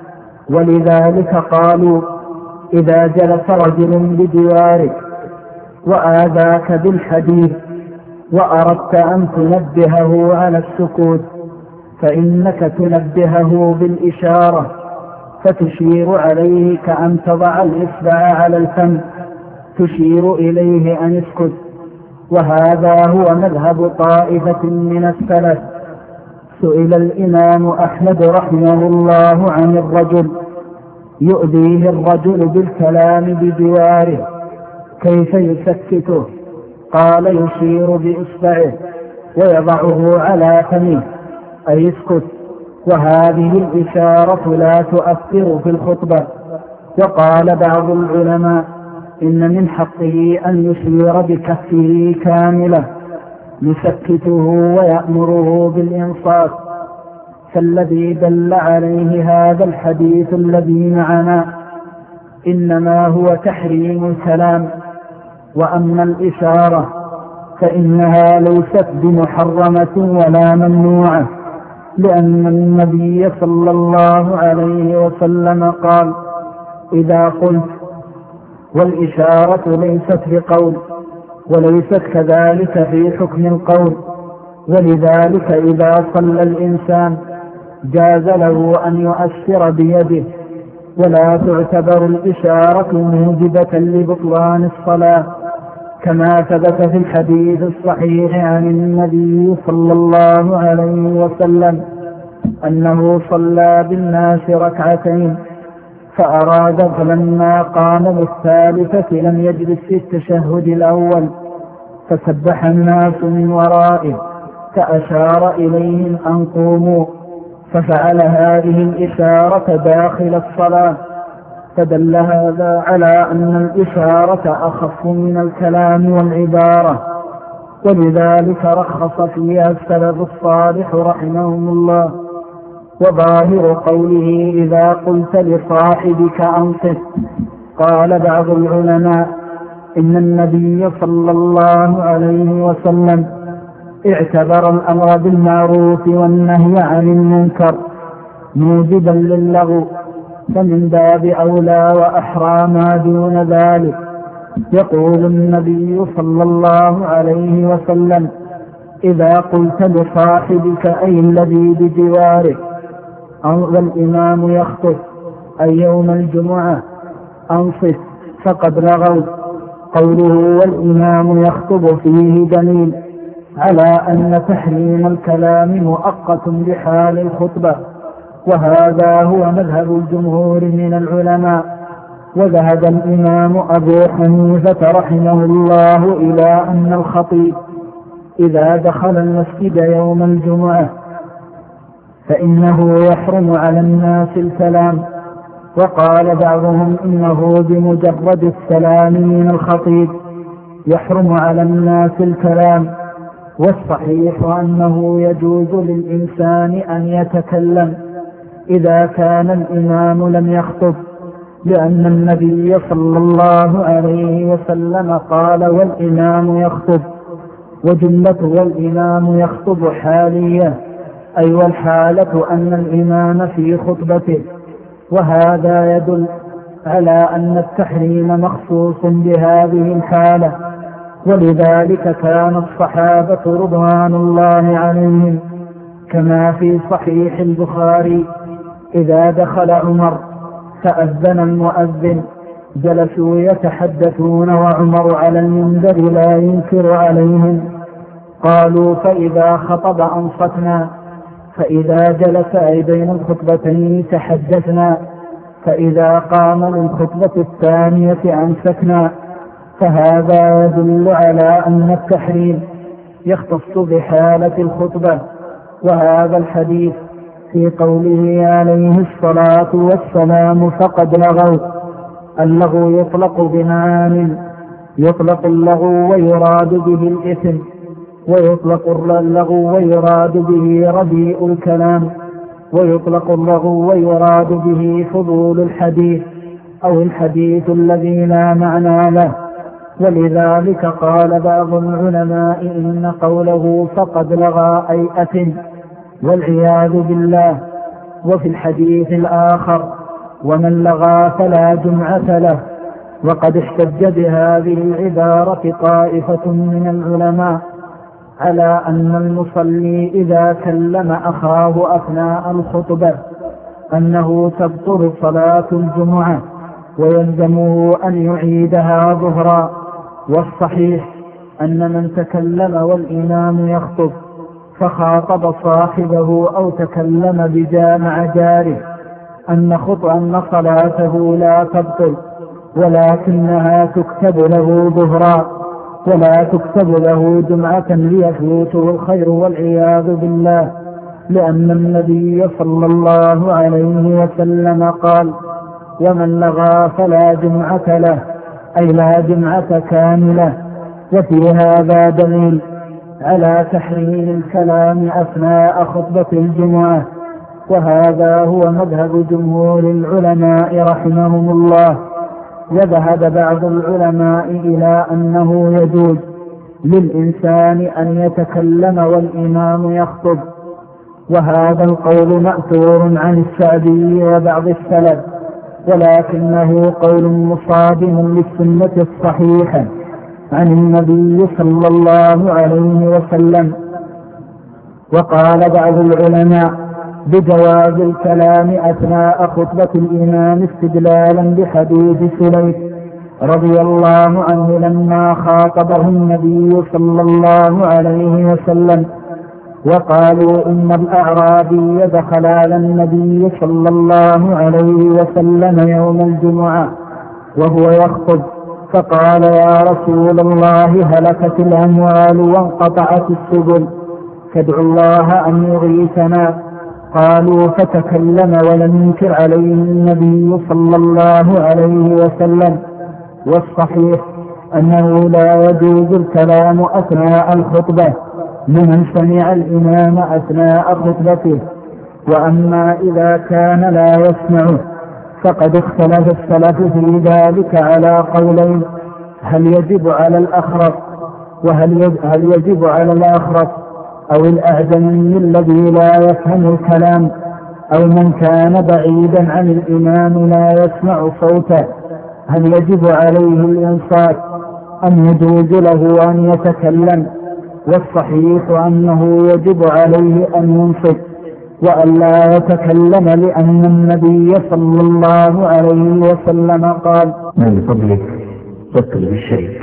ولذلك قالوا: إذا جلس رجل بجوارك وآذاك بالحديث وأردت أن تنبهه على السكوت، فإنك تنبهه بالإشارة، فتشير عليه كأن تضع الإصبع على الفم تشير إليه أن اسكت. وهذا هو مذهب طائفة من السلف. سئل الإمام أحمد رحمه الله عن الرجل يؤذيه الرجل بالكلام بجواره كيف يسكته؟ قال: يشير بإصبعه ويضعه على فمه أي اسكت. وهذه الإشارة لا تؤثر في الخطبة. وقال بعض العلماء: إن من حقه أن يشير بكفه كاملة يسكته ويأمره بالإنصات. فالذي دل عليه هذا الحديث الذي معنا إنما هو تحريم الكلام. وأما الإشارة فإنها ليست بمحرمة ولا ممنوعة، لأن النبي صلى الله عليه وسلم قال: إذا قلت. والإشارة ليست بقول، وليست كذلك في حكم القول. ولذلك إذا صلى الإنسان جاز له أن يؤشر بيده، ولا تعتبر الإشارة موجبة لبطلان الصلاة، كما ثبت في الحديث الصحيح عن النبي صلى الله عليه وسلم أنه صلى بالناس ركعتين فأراد، فلما قام بالثالثة لم يجلس في التشهد الأول، فسبح الناس من ورائه فأشار إليهم أن قوموا، ففعل هذه الإشارة داخل الصلاة. فدل هذا على أن الإشارة أخف من الكلام والعبارة، ولذلك رخص فيها السلف الصالح رحمهم الله. وظاهر قوله إذا قلت لصاحبك أنصت. قال بعض العلماء إن النبي صلى الله عليه وسلم اعتبر الأمر بالمعروف والنهي عن المنكر موجبا للغو، فمن باب أولى وأحرى ما دون ذلك. يقول النبي صلى الله عليه وسلم إذا قلت لصاحبك أي الذي بجوارك والإمام يخطب أي يوم الجمعة أنصت فقد لغوا. قوله والإمام يخطب فيه دليل على أن تحريم الكلام مؤقت بحال الخطبة، وهذا هو مذهب الجمهور من العلماء. وذهب الإمام أبو حنيفة رحمه الله إلى أن الخطيب إذا دخل المسجد يوم الجمعة فإنه يحرم على الناس الكلام، وقال بعضهم إنه بمجرد السلام من الخطيب يحرم على الناس الكلام. والصحيح أنه يجوز للإنسان أن يتكلم إذا كان الإمام لم يخطب، لأن النبي صلى الله عليه وسلم قال والإمام يخطب، وجملة والإمام يخطب حالية، أي والحالة أن الإمام في خطبته، وهذا يدل على أن التحريم مخصوص بهذه الحالة. ولذلك كان الصحابة رضوان الله عليهم كما في صحيح البخاري إذا دخل عمر فأذن المؤذن جلسوا يتحدثون وعمر على المنبر لا ينكر عليهم، قالوا فإذا خطب أنصتنا، فإذا جلس أي بين الخطبتين تحدثنا، فإذا قام للخطبة الثانية أمسكنا. فهذا يدل على أن التحريم يختص بحالة الخطبة. وهذا الحديث في قوله عليه الصلاة والسلام فقد لغوا، اللغو يطلق بمعان، يطلق اللغو ويراد به الإثم، ويطلق اللغو ويراد به رديء الكلام، ويطلق اللغو ويراد به فضول الحديث أو الحديث الذي لا معنى له. ولذلك قال بعض العلماء إن قوله فقد لغى أي أثم والعياذ بالله. وفي الحديث الآخر ومن لغى فلا جمعة له. وقد احتج بهذه العبارة طائفة من العلماء على أن المصلي إذا كلم أخاه أثناء الخطبة أنه تبطل صلاة الجمعة ويلزمه أن يعيدها ظهرا. والصحيح أن من تكلم والإمام يخطب فخاطب صاحبه أو تكلم بجامع جاره أن خطأ صلاته لا تبطل، ولكنها تكتب له ظهرا ولا تكتب له جمعة ليفوته الخير والعياذ بالله، لأن النبي صلى الله عليه وسلم قال ومن لغى فلا جمعة له، أي لا جمعة كاملة. وفي هذا دليل على تحريم الكلام أثناء خطبة الجمعة، وهذا هو مذهب جمهور العلماء رحمهم الله. وذهب بعض العلماء إلى أنه يجوز للإنسان أن يتكلم والإمام يخطب، وهذا القول مأثور عن الشعبي وبعض السلف، ولكنه قول مصادم للسنة الصحيحة عن النبي صلى الله عليه وسلم. وقال بعض العلماء بجواز الكلام أثناء خطبة الإمام استدلالا بحديث سليك رضي الله عنه لما خاطبه النبي صلى الله عليه وسلم وقالوا إن الأعرابي دخل على النبي صلى الله عليه وسلم يوم الجمعة وهو يخطب فقال يا رسول الله هلكت الأموال وانقطعت السبل فادعوا الله أن يغيثنا. قالوا فتكلم ولم ينكر عليه النبي صلى الله عليه وسلم. والصحيح أنه لا يجوز الكلام أثناء الخطبة لمن سمع الإمام أثناء خطبته، وأما إذا كان لا يسمع فقد اختلف السلف في ذلك على قولين: هل يجب على الأخرس وهل هل يجب على الأخرس أو الأعجمي الذي لا يفهم الكلام، أو من كان بعيدا عن الإمام لا يسمع صوته هل يجب عليه الإنصات أم يجوز له أن يتكلم؟ والصحيح أنه يجب عليه أن ينصت وأن لا يتكلم، لأن النبي صلى الله عليه وسلم قال: من فضلك اطلب الشيء.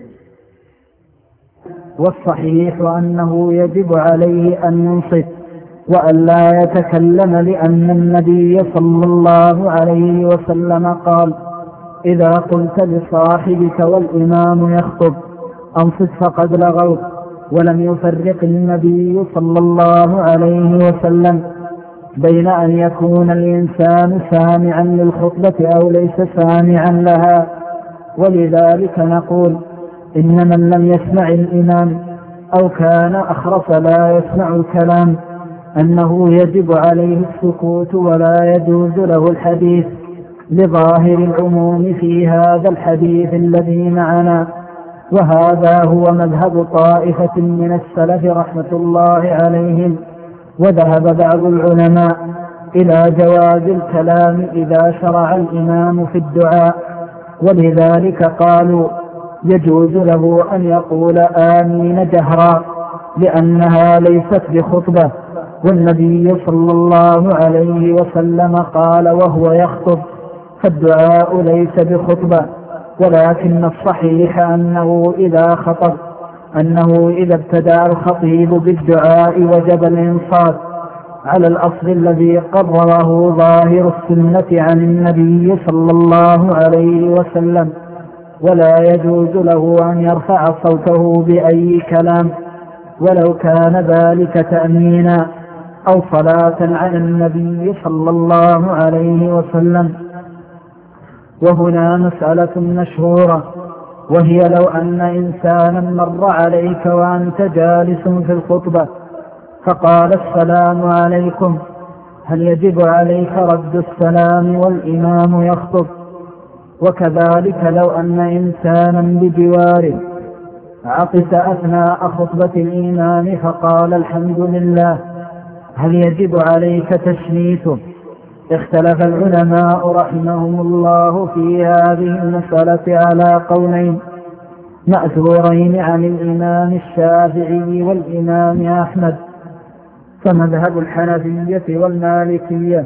والصحيح أنه يجب عليه أن ينصت وأن لا يتكلم، لأن النبي صلى الله عليه وسلم قال: إذا قلت لصاحبك والإمام يخطب أنصت فقد لغوت. ولم يفرق النبي صلى الله عليه وسلم بين أن يكون الإنسان سامعا للخطبة أو ليس سامعا لها، ولذلك نقول إن من لم يسمع الإمام أو كان أخرس لا يسمع الكلام أنه يجب عليه السكوت ولا يجوز له الحديث، لظاهر العموم في هذا الحديث الذي معنا. وهذا هو مذهب طائفة من السلف رحمة الله عليهم. وذهب بعض العلماء إلى جواز الكلام إذا شرع الإمام في الدعاء، ولذلك قالوا يجوز له أن يقول آمين جهرا لأنها ليست بخطبة، والنبي صلى الله عليه وسلم قال وهو يخطب: فالدعاء ليس بخطبة. ولكن الصحيح أنه إذا خطب أنه إذا ابتدأ الخطيب بالدعاء وجب الإنصات على الأصل الذي قرره ظاهر السنة عن النبي صلى الله عليه وسلم، ولا يجوز له أن يرفع صوته بأي كلام ولو كان ذلك تأمينا أو صلاة على النبي صلى الله عليه وسلم. وهنا مسألة مشهورة، وهي لو أن إنسانا مر عليك وأنت جالس في الخطبة فقال: السلام عليكم، هل يجب عليك رد السلام والإمام يخطب؟ وكذلك لو أن إنسانا بجواره عطس أثناء خطبة الإمام فقال: الحمد لله، هل يجب عليك تشميته؟ اختلف العلماء رحمهم الله في هذه المسألة على قولين مأثورين عن الإمام الشافعي والإمام أحمد. فمذهب الحنفية والمالكية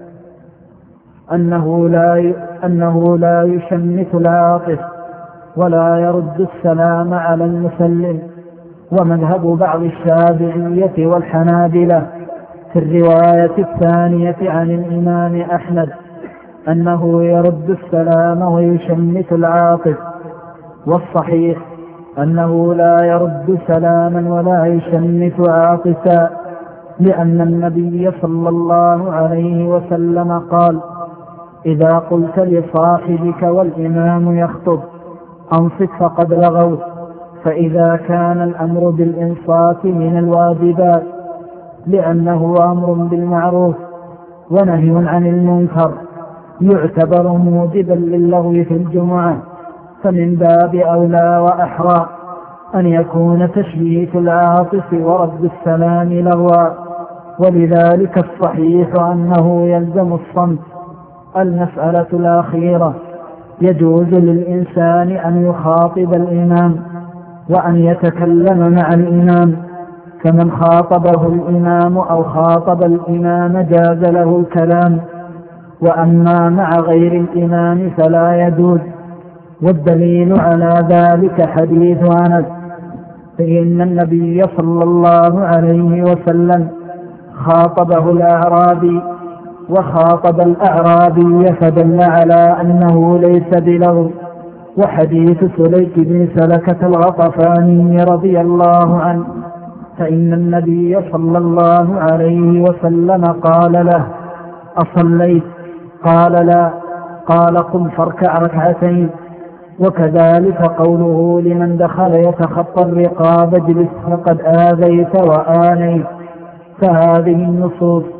أنه لا أنه لا يشمت العاطف ولا يرد السلام على المسلم. ومذهب بعض الشافعية والحنابلة في الرواية الثانية عن الإمام أحمد أنه يرد السلام ويشمت العاطف. والصحيح أنه لا يرد سلاما ولا يشمت عاطفا، لأن النبي صلى الله عليه وسلم قال: إذا قلت لصاحبك والإمام يخطب أنصت فقد لغوت. فإذا كان الأمر بالإنصات من الواجبات لأنه أمر بالمعروف ونهي عن المنكر يعتبر موجبا للغو في الجمعة، فمن باب أولى وأحرى أن يكون تشميت العاطف ورد السلام لغوا. ولذلك الصحيح أنه يلزم الصمت. المسألة الأخيرة: يجوز للإنسان أن يخاطب الإمام وأن يتكلم مع الإمام، فمن خاطبه الإمام أو خاطب الإمام جاز له الكلام، وأما مع غير الإمام فلا يجوز. والدليل على ذلك حديث أنس: فإن النبي صلى الله عليه وسلم خاطبه الأعرابي وخاطب الأعرابي فدل على أنه ليس بلغو. وحديث سليك بن سلكة الغطفاني رضي الله عنه: فإن النبي صلى الله عليه وسلم قال له: أصليت؟ قال: لا. قال: قم فاركع ركعتين. وكذلك قوله لمن دخل يتخطى الرقاب: اجلس فقد آذيت وآنيت. فهذه النصوص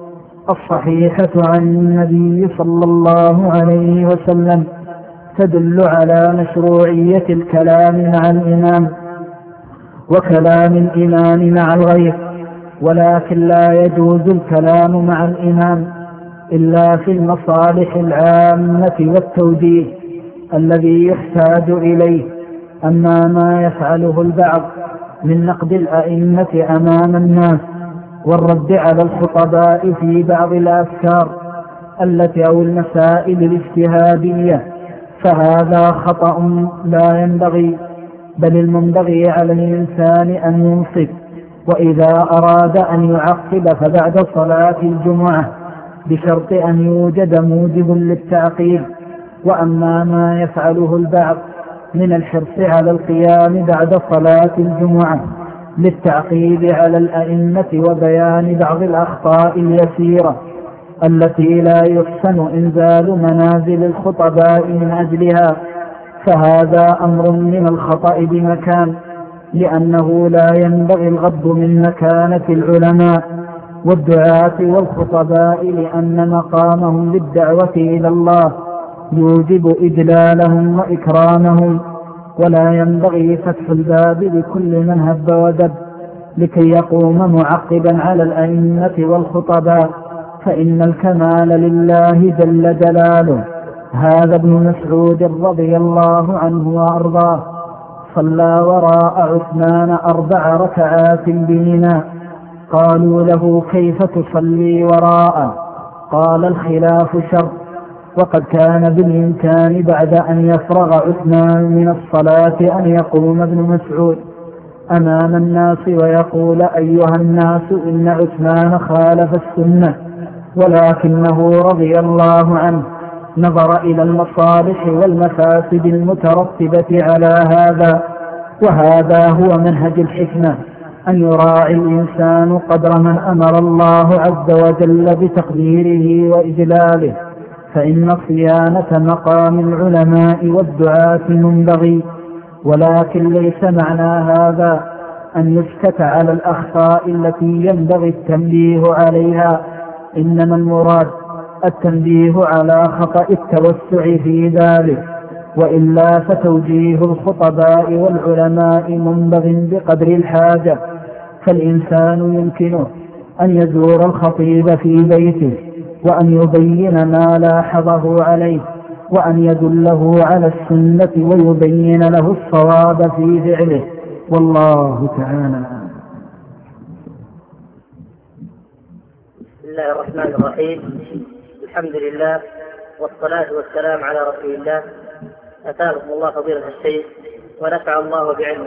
الصحيحة عن النبي صلى الله عليه وسلم تدل على مشروعية الكلام مع الإمام وكلام الإمام مع الغير، ولكن لا يجوز الكلام مع الإمام إلا في المصالح العامة والتوجيه الذي يحتاج إليه. أما ما يفعله البعض من نقد الأئمة أمام الناس والرد على الخطباء في بعض الأفكار التي أو المسائل الاجتهادية فهذا خطأ لا ينبغي، بل المنبغي على الإنسان أن ينصت، وإذا أراد أن يعقب فبعد صلاة الجمعة بشرط أن يوجد موجب للتعقيب. وأما ما يفعله البعض من الحرص على القيام بعد صلاة الجمعة للتعقيب على الأئمة وبيان بعض الأخطاء اليسيرة التي لا يحسن إنزال منازل الخطباء من أجلها، فهذا أمر من الخطأ بمكان، لأنه لا ينبغي الغض من مكانة العلماء والدعاة والخطباء، لأن مقامهم للدعوة إلى الله يوجب إجلالهم وإكرامهم، ولا ينبغي فتح الباب لكل من هب ودب لكي يقوم معقبا على الأئمة والخطباء، فإن الكمال لله جل جلاله. هذا ابن مسعود رضي الله عنه وأرضاه صلى وراء عثمان أربع ركعات بمنى، قالوا له كيف تصلي وراءه؟ قال الخلاف شر، وقد كان بالإمكان بعد أن يفرغ عثمان من الصلاة أن يقوم ابن مسعود أمام الناس ويقول أيها الناس إن عثمان خالف السنة، ولكنه رضي الله عنه نظر إلى المصالح والمفاسد المترتبة على هذا، وهذا هو منهج الحكمة، أن يراعي الإنسان قدر من أمر الله عز وجل بتقديره وإجلاله، فإن صيانة مقام العلماء والدعاة منبغي، ولكن ليس معنى هذا أن يسكت على الأخطاء التي ينبغي التنبيه عليها، إنما المراد التنبيه على خطأ التوسع في ذلك، وإلا فتوجيه الخطباء والعلماء منبغ بقدر الحاجة، فالإنسان يمكنه أن يزور الخطيب في بيته وأن يبين ما لاحظه عليه، وأن يدله على السنة ويبين له الصواب في فعله، والله تعالى. بسم الله الرحمن الرحيم، الحمد لله والصلاة والسلام على رسول الله. أثابكم الله فضيلة الشيخ ونفع الله بعلمه.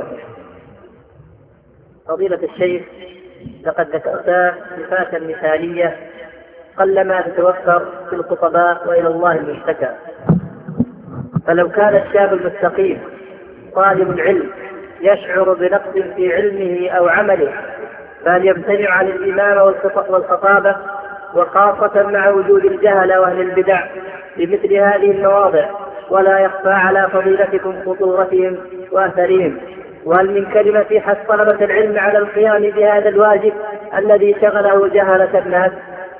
فضيلة الشيخ، لقد ذكرت صفات مثالية قلما تتوفر في الخطباء وإلى الله المشتكى، فلو كان الشاب المستقيم طالب العلم يشعر بنقص في علمه أو عمله فهل يمتنع عن الإمامة والخطابة، وخاصة مع وجود الجهل وأهل البدع بمثل هذه المواضع، ولا يخفى على فضيلتكم خطورتهم وأثرهم؟ وهل من كلمة في حث طلبة العلم على القيام بهذا الواجب الذي شغله جهلة الناس؟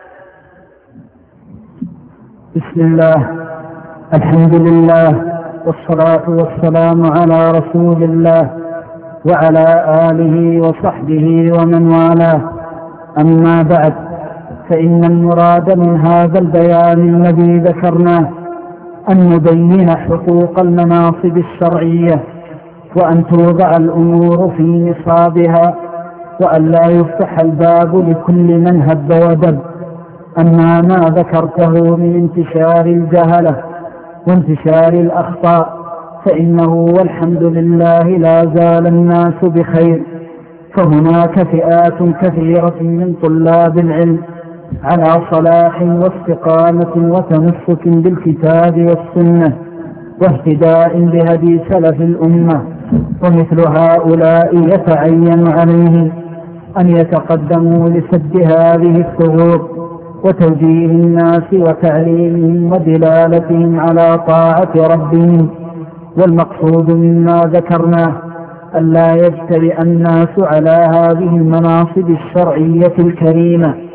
بسم الله، الحمد لله، والصلاة والسلام على رسول الله وعلى آله وصحبه ومن والاه. أما بعد، فإن المراد من هذا البيان الذي ذكرناه أن نبين حقوق المناصب الشرعية، وأن توضع الأمور في نصابها، وأن لا يفتح الباب لكل من هب ودب. أما ما ذكرته من انتشار الجهلة وانتشار الأخطاء فإنه والحمد لله لا زال الناس بخير، فهناك فئات كثيرة من طلاب العلم على صلاح واستقامة وتمسك بالكتاب والسنة واهتداء بهدي سلف الأمة، ومثل هؤلاء يتعين عليهم أن يتقدموا لسد هذه الثغور وتوجيه الناس وتعليمهم ودلالتهم على طاعة ربهم. والمقصود مما ذكرناه ألا يجترئ الناس على هذه المناصب الشرعية الكريمة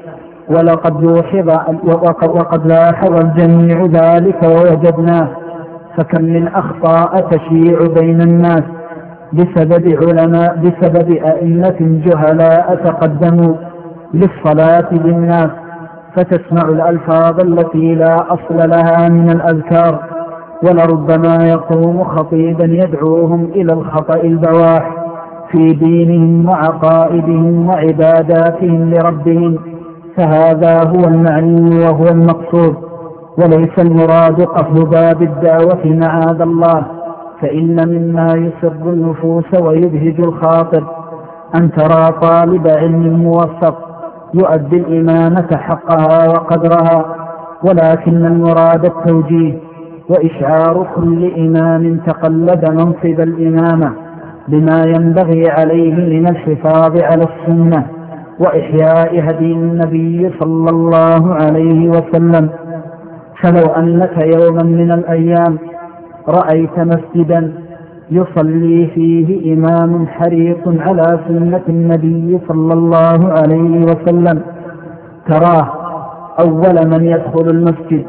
ولقد لوحظ وقد لاحظ الجميع ذلك ووجدناه. فكم من أخطاء تشيع بين الناس بسبب علماء بسبب أئمة جهلاء تقدموا للصلاة بالناس، فتسمع الألفاظ التي لا أصل لها من الأذكار، ولربما يقوم خطيبا يدعوهم إلى الخطأ البواح في دينهم وعقائدهم وعباداتهم لربهم. فهذا هو المعني وهو المقصود، وليس المراد قصد باب الدعوة معاذ الله. فإن مما يسر النفوس ويبهج الخاطر أن ترى طالب علم موفق يؤدي الإمامة حقها وقدرها، ولكن المراد التوجيه وإشعار كل إمام تقلد منصب الإمامة بما ينبغي عليه من الحفاظ على السنة وإحياء هدي النبي صلى الله عليه وسلم. فلو أنك يوما من الأيام رأيت مسجدا يصلي فيه إمام حريص على سنة النبي صلى الله عليه وسلم، تراه أول من يدخل المسجد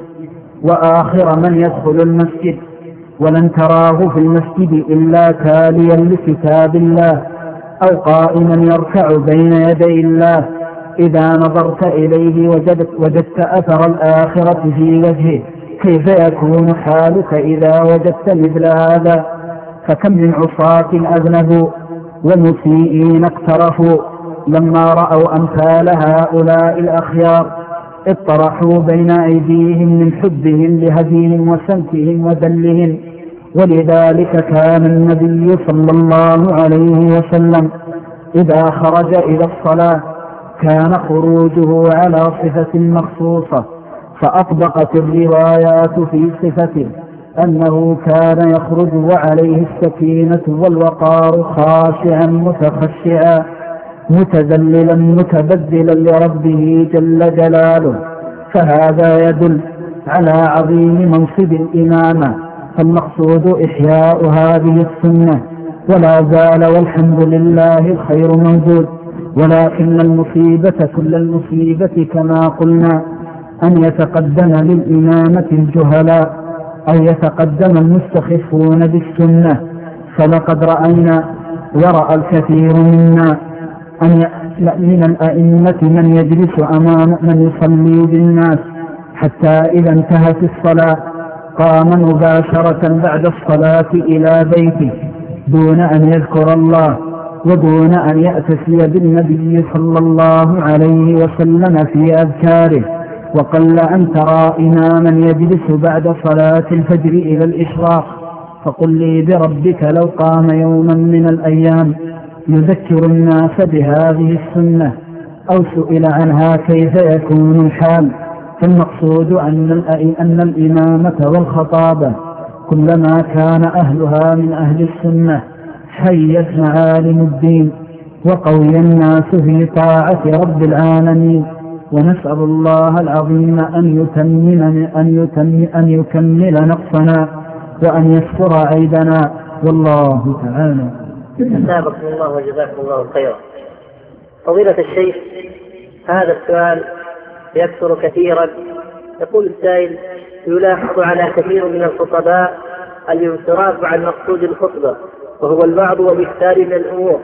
وآخر من يدخل المسجد، ولن تراه في المسجد إلا تاليا لكتاب الله أو قائما يركع بين يدي الله. إذا نظرت إليه وجدت, وجدت أثر الآخرة في وجهه، كيف يكون حالك إذا وجدت مثل هذا؟ فكم من عصاة أذنبوا ومسيئين اقترفوا لما رأوا أمثال هؤلاء الأخيار اطرحوا بين أيديهم من حبهم لهديهم وسمتهم وذلهم. ولذلك كان النبي صلى الله عليه وسلم إذا خرج إلى الصلاة كان خروجه على صفة مخصوصة، فأطبقت الروايات في صفته أنه كان يخرج وعليه السكينة والوقار خاشعا متخشعا متذللا متبذلا لربه جل جلاله. فهذا يدل على عظيم منصب الإمامة، فالمقصود إحياء هذه السنة، ولا زال والحمد لله الخير موجود. ولكن المصيبة كل المصيبة كما قلنا أن يتقدم للإمامة الجهلاء أو يتقدم المستخفون بالسنة. فلقد رأينا ورأى الكثير منا أن من الأئمة من يجلس أمام من يصلي بالناس حتى إذا انتهت الصلاة قام مباشرة بعد الصلاة إلى بيته دون أن يذكر الله ودون أن يأتسي بالنبي صلى الله عليه وسلم في أذكاره. وقل أن ترى إماما يجلس بعد صلاة الفجر إلى الإشراق. فقل لي بربك لو قام يوما من الأيام يذكر الناس بهذه السنة أو سئل عنها كيف يكون الحال؟ فالمقصود أن الإمامة والخطابة كلما كان أهلها من أهل السنة حيت معالم الدين وقوي الناس في طاعة رب العالمين. ونسأل الله العظيم أن يتمم أن يتمم أن يكمل نقصنا وأن يستر عيبنا، والله تعالى. أثابكم الله وجزاكم الله خيرا. فضيلة الشيخ، هذا السؤال يكثر كثيرا. يقول السائل: يلاحظ على كثير من الخطباء الانصراف عن مقصود الخطبة، وهو البعض وبالتالي من الأمور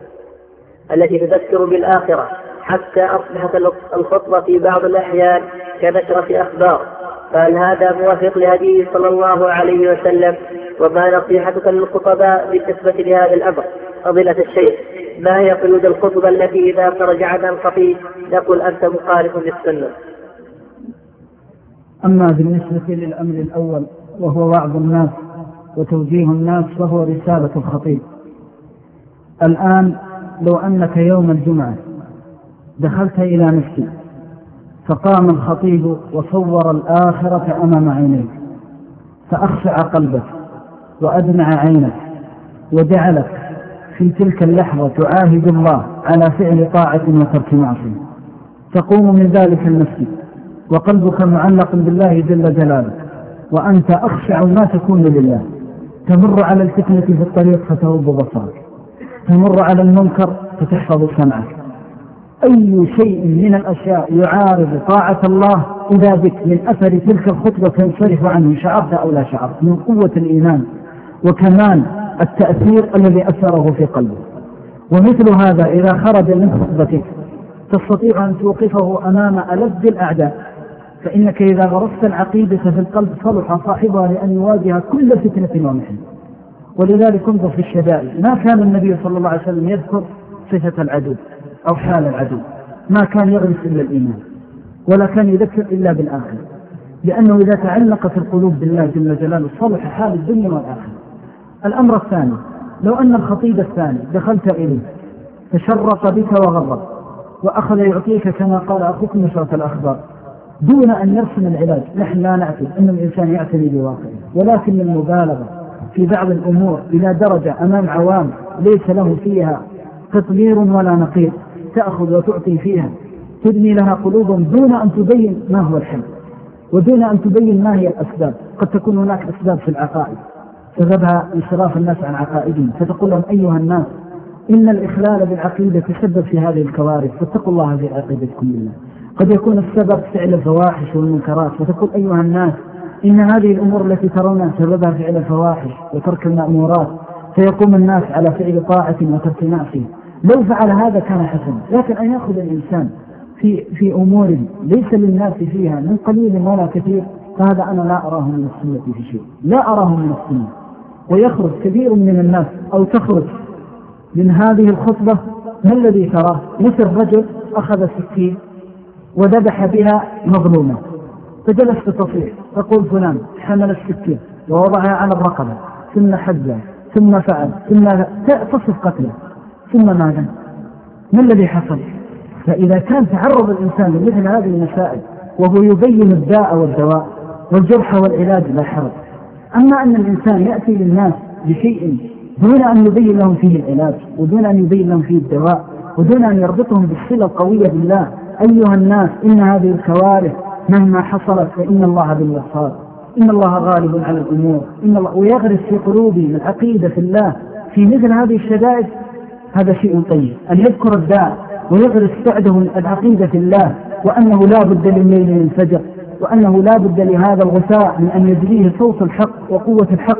التي تذكر بالآخرة، حتى أصبحت الخطبة في بعض الأحيان كنشرة أخبار. فهل هذا موافق لهديه صلى الله عليه وسلم؟ وما نصيحتك للخطباء بالنسبة لهذا الأمر؟ فضيلة الشيخ، ما هي قيود الخطبة التي إذا خرج عنها الخطيب يقول أنت مخالف للسنة؟ أما بالنسبة للأمر الأول وهو وعظ الناس وتوجيه الناس فهو رسالة الخطيب. الآن لو أنك يوم الجمعة دخلت إلى مسجد فقام الخطيب وصور الآخرة أمام عينيك فأخشع قلبك وأدمع عينك وجعلك في تلك اللحظة تعاهد الله على فعل طاعة وترك معصية، تقوم من ذلك المسجد وقلبك معلق بالله جل جلاله وأنت أخشع ما تكون لله، تمر على الفتنة في الطريق فتغض بصرك، تمر على المنكر فتحفظ سمعك، أي شيء من الأشياء يعارض طاعة الله إذا بك من أثر تلك الخطبة تنصرف عنه، شعرت أو لا شعرت، من قوة الإيمان وكمال التأثير الذي أثره في قلبه. ومثل هذا إذا خرج من خطبتك تستطيع أن توقفه أمام ألد الأعداء، فإنك إذا غرست العقيدة في القلب صلح صاحبها لأن يواجه كل فتنة ومحن. ولذلك انظر في الشدائد، ما كان النبي صلى الله عليه وسلم يذكر صفة العدو أو حال العدو، ما كان يغرس إلا الإيمان ولا كان يذكر إلا بالآخر، لأنه إذا تعلقت القلوب بالله جل جلاله صلح حال الدنيا والآخرة. الأمر الثاني، لو أن الخطيب الثاني دخلت إليه تشرق بك وغضب وأخذ يعطيك كما قال أخوك نشرة الأخبار دون أن يرسم العلاج، نحن لا نعتد أن الإنسان يعتني بواقعه، ولكن المبالغة في بعض الأمور إلى درجة أمام عوام ليس له فيها تطوير ولا نقير تأخذ وتعطي فيها، تبني لها قلوب دون أن تبين ما هو الحل ودون أن تبين ما هي الأسباب. قد تكون هناك أسباب في العقائد سببها انصراف الناس عن عقائدهم، فتقول لهم أيها الناس إن الإخلال بالعقيدة تسبب في هذه الكوارث فاتقوا الله في عقيدتكم لله. قد يكون السبب فعل الفواحش والمنكرات، فتقول أيها الناس إن هذه الأمور التي ترونها سببها فعل الفواحش وترك المأمورات، فيقوم الناس على فعل طاعة وترك معصية. لو فعل هذا كان حسنا، لكن أن يأخذ الإنسان في في أمور ليس للناس فيها من قليل ولا كثير، فهذا أنا لا أراه من السنة في شيء، لا أراه من السنة. ويخرج كثير من الناس أو تخرج من هذه الخطبة ما الذي تراه؟ مثل رجل أخذ سكين وذبح بها مظلومة، فجلست تصيح تقول فلان حمل السكين ووضعها على الرقبة ثم حزها ثم فعل ثم تصف قتله ثم ماذا؟ ما الذي حصل؟ فإذا كان تعرض الإنسان لمثل هذه المسائل وهو يبين الداء والدواء والجرح والعلاج لا حرج. أما أن الإنسان يأتي للناس بشيء دون أن يبين لهم فيه العلاج ودون أن يبين لهم فيه الدواء ودون أن يربطهم بالصلة القوية بالله، أيها الناس إن هذه الكوارث مهما حصلت فإن الله بالمرصاد، إن الله غالب على الأمور، إن الله ويغرس في قلوبهم العقيدة في الله في مثل هذه الشدائد، هذا شيء طيب. أن يذكر الداء ويغرس بعده العقيدة في الله، وأنه لا بد لليل من الفجر، وأنه لا بد لهذا الغثاء من أن يجريه صوت الحق وقوة الحق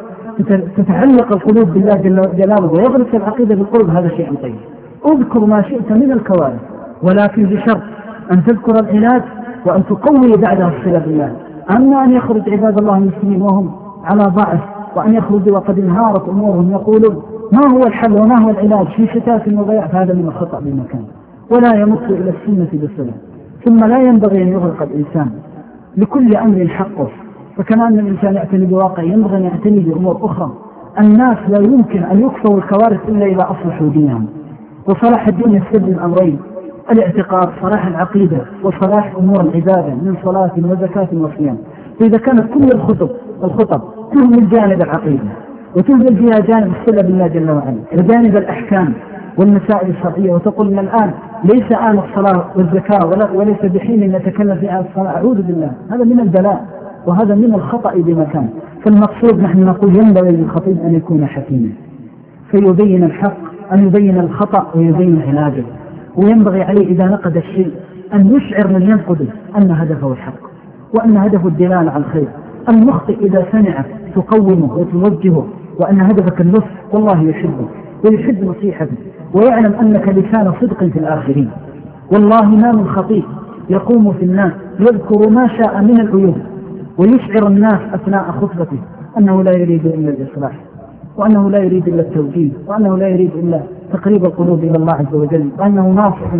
تتعلق القلوب بالله جل جلاله ويغرس العقيدة بالقلوب، هذا شيء طيب. اذكر ما شئت من الكوارث، ولكن بشرط أن تذكر العلاج وأن تقوي بعدها الصلة بالله. أما أن يخرج عباد الله المسلمين وهم على ضعف، وأن يخرجوا وقد انهارت أمورهم يقولون ما هو الحل وما هو العلاج في شتات وضياع، فهذا من الخطأ بمكان، ولا يمت إلى السنة بصلة. ثم لا ينبغي أن يغرق الإنسان لكل أمر حقه، فكما أن الإنسان يعتني بواقع ينبغي أن يعتني بأمور أخرى. الناس لا يمكن أن يكفوا الكوارث إلا إذا أصلحوا دينهم، وصلاح الدين يستلزم الأمرين: الاعتقاد، صلاح العقيدة، وصلاح أمور العبادة من صلاة وزكاة وصيام. فإذا كانت كل الخطب الخطب تهمل جانب العقيدة وتهمل فيها جانب الصلة بالله جل وعلا وجانب الأحكام والمسائل الشرعية، وتقول من الآن ليس آن الصلاة والزكاة ولا وليس بحين نتكلم في آن الصلاة، أعوذ بالله، هذا من البلاء وهذا من الخطأ بمكان. فالمقصود نحن نقول ينبغي للخطيب أن يكون حكيما فيبين الحق، أن يبين الخطأ ويبين علاجه، وينبغي عليه إذا نقد الشيء أن يشعر من ينقده أن هدفه الحق وأن هدفه الدلالة على الخير. المخطئ إذا سمعك تقومه وتوجهه وأن هدفك النصح، والله يحبه ويحب نصيحته ويعلم أنك لسان صدق في الآخرين. والله ما من خطيب يقوم في الناس يذكر ما شاء من العيوب ويشعر الناس أثناء خطبته أنه لا يريد إلا الإصلاح، وأنه لا يريد إلا التوجيه، وأنه لا يريد إلا تقريب القلوب إلى الله عز وجل، وأنه ناصح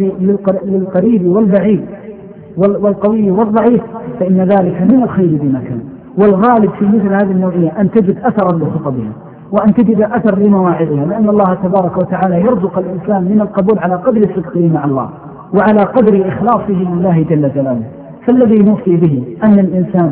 للقريب والبعيد والقوي والضعيف، فإن ذلك من الخير بمكان. والغالب في مثل هذه النوعية أن تجد أثرا لخطبها وأن تجد أثر لمواعظها، لأن الله تبارك وتعالى يرزق الإنسان من القبول على قدر صدقه مع الله وعلى قدر إخلاصه لله جل جلاله. فالذي نوصي به أن الإنسان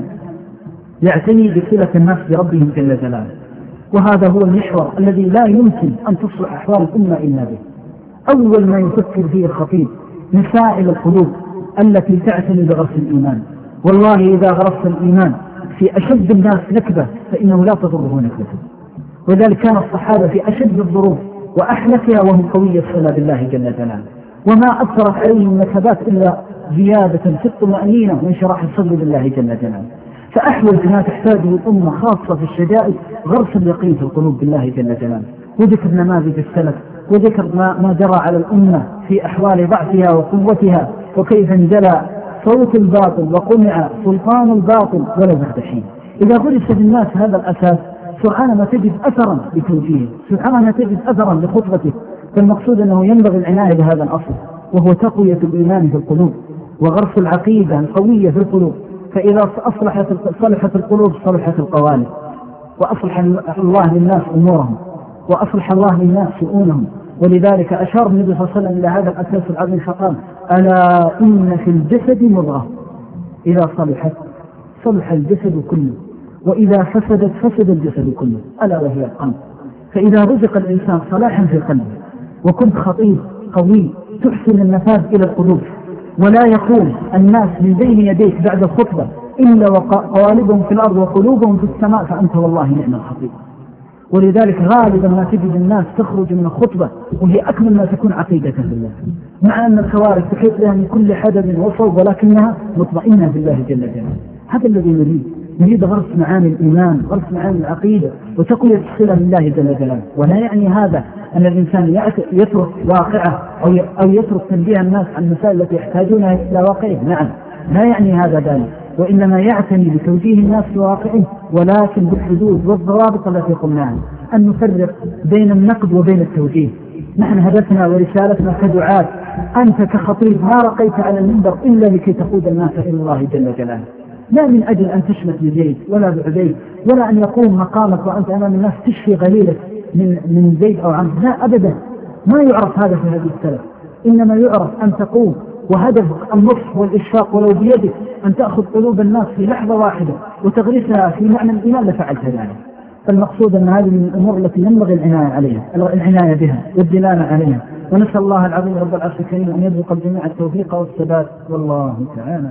يعتني بصلة الناس بربهم جل جلاله، وهذا هو المحور الذي لا يمكن أن تصلح أحوال الأمة إلا به. أول ما يفكر فيه الخطيب مسائل القلوب التي تعتني بغرس الإيمان. والله إذا غرس الإيمان في أشد الناس نكبة فإنه لا تضره نكبته، وذلك كان الصحابة في أشد الظروف وأحلكها وهم قوي الصلة بالله جل جلاله. وما أثرت عليهم النكبات إلا زيادة في الطمأنينة وانشراح الصدر بالله جل جلاله. فأحوج ما تحتاجه الأمة خاصة في الشدائد غرس اليقين في القلوب بالله جل جلاله، وذكر نماذج السلف، وذكر ما, ما جرى على الأمة في أحوال ضعفها وقوتها، وكيف انجلى صوت الباطل وقمع سلطان الباطل ولا بردحين. إذا غرس بالناس هذا الأساس سبحان ما تجد أثرا لتوجيهه، سبحان ما تجد أثرا لخطبته. فالمقصود أنه ينبغي العناية بهذا الأصل، وهو تقوية الإيمان في القلوب وغرس العقيدة القوية في القلوب. فإذا أصلحت صلحت القلوب صلحت القوالب، وأصلح الله للناس أمورهم، وأصلح الله للناس شؤونهم. ولذلك أشار النبي صلى الله عليه وسلم إلى هذا الأساس العظيم فقال: ألا إن في الجسد مضغة إذا صلحت صلح الجسد كله، وإذا فسدت فسد الجسد كله، ألا وهي القلب. فإذا رزق الإنسان صلاحا في قلبه وكنت خطيب قوي تحسن النفاذ إلى القلوب، ولا يقوم الناس من بين يديك بعد الخطبة إلا وقوالبهم في الأرض وقلوبهم في السماء، فأنت والله نعم الخطيب. ولذلك غالبا ما تجد الناس تخرج من الخطبة وهي أكمل ما تكون عقيدة بالله، مع أن الخوارج تحيط لها من كل حدب وصوب ولكنها مطمئنة بالله جل جلاله. هذا الذي نريد، نريد غرس معاني الإيمان، غرس معاني العقيدة، وتقوية الصلة بالله جل جلاله. ولا يعني هذا أن الإنسان يترك واقعه أو يترك تنبيه الناس عن المسائل التي يحتاجونها إلى واقعه، نعم لا يعني هذا ذلك، وإنما يعتني بتوجيه الناس في واقعه، ولكن بالحدود والضوابط التي قلناها، أن نفرق بين النقد وبين التوجيه. نحن هدفنا ورسالتنا كدعاة، أنت كخطيب ما رقيت على المنبر إلا لكي تقود الناس إلى الله جل جلاله، لا من أجل أن تشمت بزيد ولا بعبيد، ولا أن يقوم مقامك وأنت أمام الناس تشفي غليلك من من زيد أو عمرو، لا أبدا، ما يعرف هذا في هذه السلف. إنما يعرف أن تقوم وهدفك النصح والإشفاق، ولو بيدك أن تأخذ قلوب الناس في لحظة واحدة وتغرسها في معنى الإيمان لفعلت ذلك. فالمقصود أن هذه من الأمور التي ينبغي العناية عليها، العناية بها والدلالة عليها. ونسأل الله العظيم رب العرش الكريم أن يرزق الجميع التوفيق والثبات، والله تعالى.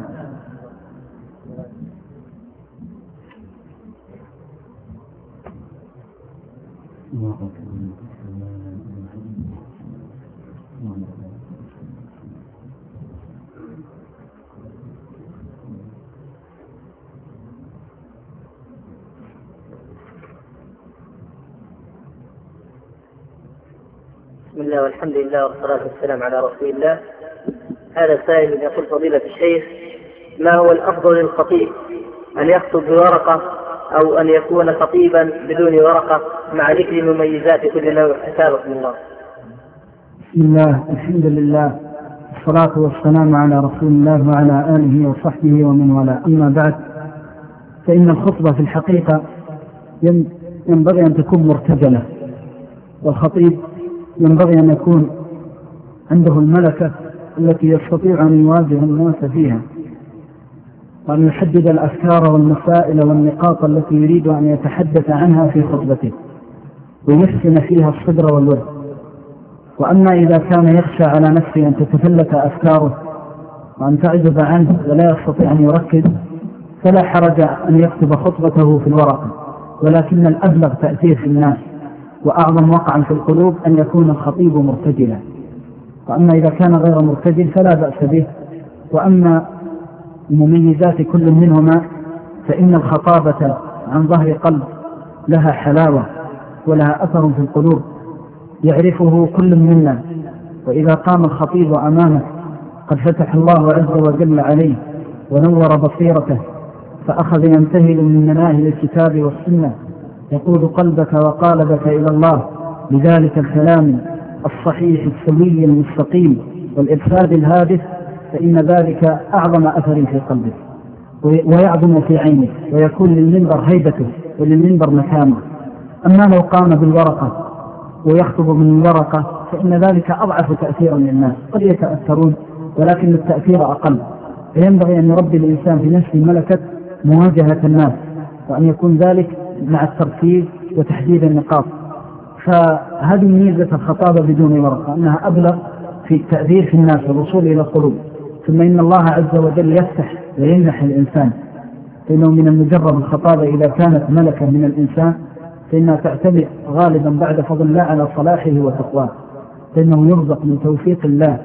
بسم الله والحمد لله والصلاة والسلام على رسول الله. هذا سائل يقول: فضيلة الشيخ، ما هو الأفضل للخطيب، أن يخطب بورقة أو أن يكون خطيبا بدون ورقة مع ذكر مميزات كل نوع؟ أثابكم الله. بسم الله، الحمد لله، الصلاة والسلام على رسول الله وعلى آله وصحبه ومن والاه. أما بعد، فإن الخطبة في الحقيقة ينبغي أن تكون مرتجلة، والخطيب ينبغي أن يكون عنده الملكة التي يستطيع أن يواجه الناس فيها، وأن يحدد الأفكار والمسائل والنقاط التي يريد أن يتحدث عنها في خطبته، ويحسن فيها الصدر والود. وأما إذا كان يخشى على نفسه أن تتفلت أفكاره وأن تعجز عنه ولا يستطيع أن يركز، فلا حرج أن يكتب خطبته في الورقة، ولكن الأبلغ تأثير في الناس وأعظم وقعا في القلوب أن يكون الخطيب مرتجلا. وأما إذا كان غير مرتجل فلا بأس به. وأما مميزات كل منهما، فإن الخطابة عن ظهر قلب لها حلاوة ولها أثر في القلوب يعرفه كل منا. وإذا قام الخطيب أمامه قد فتح الله عز وجل عليه ونور بصيرته، فأخذ ينتهل من مناهل الكتاب والسنة، يقود قلبك وقالبك إلى الله بذلك الكلام الصحيح السوي المستقيم والإرشاد الهادف، فإن ذلك أعظم أثر في قلبك ويعظم في عينك، ويكون للمنبر هيبته وللمنبر مكانه. أما لو قام بالورقة ويخطب من الورقة فإن ذلك أضعف تأثيرا للناس، قد يتأثرون ولكن التأثير أقل. فينبغي أن يربي الإنسان في نفسه ملكة مواجهة الناس، وأن يكون ذلك مع التركيز وتحديد النقاط. فهذه ميزة الخطابة بدون ورقة، أنها أبلغ في التأثير في الناس والوصول إلى القلوب. ثم إن الله عز وجل يفتح ويمنح الإنسان، فإنه من المجرب الخطابة إذا كانت ملكة من الإنسان فإنها تعتمد غالبا بعد فضل الله على صلاحه وتقواه، فإنه يرزق من توفيق الله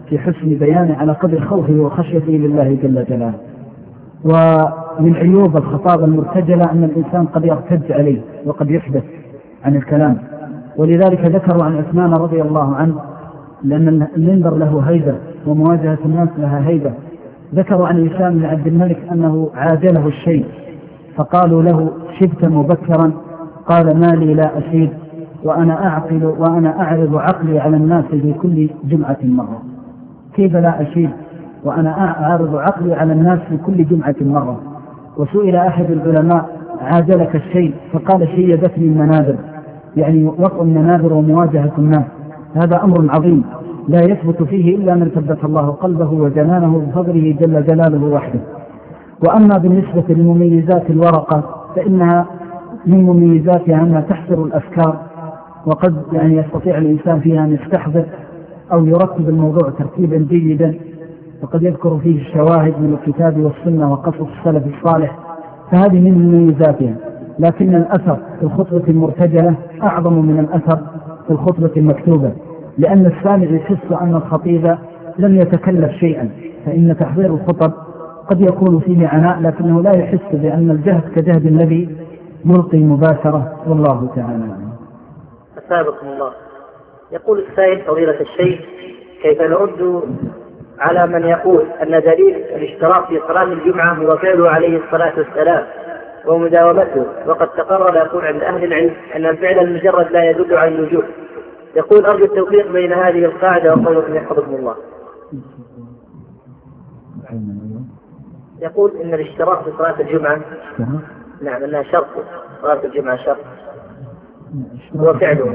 في حسن بيانه على قدر خوفه وخشيته لله جل جلاله. ومن عيوب الخطاب المرتجلة أن الإنسان قد يرتج عليه وقد يحدث عن الكلام، ولذلك ذكروا عن عثمان رضي الله عنه لأن المنبر له هيبة ومواجهة الناس لها هيبة. ذكروا عن هشام بن عبد الملك أنه عاجله الشيء فقالوا له شبت مبكرا، قال ما لي لا أشيب وأنا أعقل وأنا أعرض عقلي على الناس في كل جمعة مرة. كيف لا أشيب وأنا أعرض عقلي على الناس في كل جمعة مرة؟ وسئل أحد العلماء عاجلك الشيء فقال شيدتني المنابر، يعني وقع المنابر ومواجهة الناس. هذا أمر عظيم لا يثبت فيه إلا من ثبت الله قلبه وجنانه بفضله جل جلاله وحده. وأما بالنسبة لمميزات الورقة فإنها من مميزاتها أنها تحصر الأفكار، وقد يعني يستطيع الإنسان فيها أن يستحضر أو يرتب الموضوع ترتيبا جيدا، وقد يذكر فيه الشواهد من الكتاب والسنة وقصص السلف الصالح، فهذه من مميزاتها. لكن الأثر في الخطبة المرتجلة أعظم من الأثر في الخطبة المكتوبة، لأن السامع يحس أن الخطيب لم يتكلف شيئا، فإن تحضير الخطب قد يكون فيه عناء لكنه لا يحس بأن الجهد كجهد الذي يلقي مباشرة، والله تعالى. أثابكم الله. يقول السائل فضيلة الشيخ كيف نرد على من يقول أن دليل الاشتراك في صلاة الجمعة هو فعله عليه الصلاة والسلام ومداومته، وقد تقرر يقول عند أهل العلم أن الفعل المجرد لا يدل على الوجوب. يقول أرجو التوفيق بين هذه القاعدة وقولكم يحفظكم الله. يقول إن الاشتراك في صلاة الجمعة نعم أنها شرط، صلاة الجمعة شرط وفعله.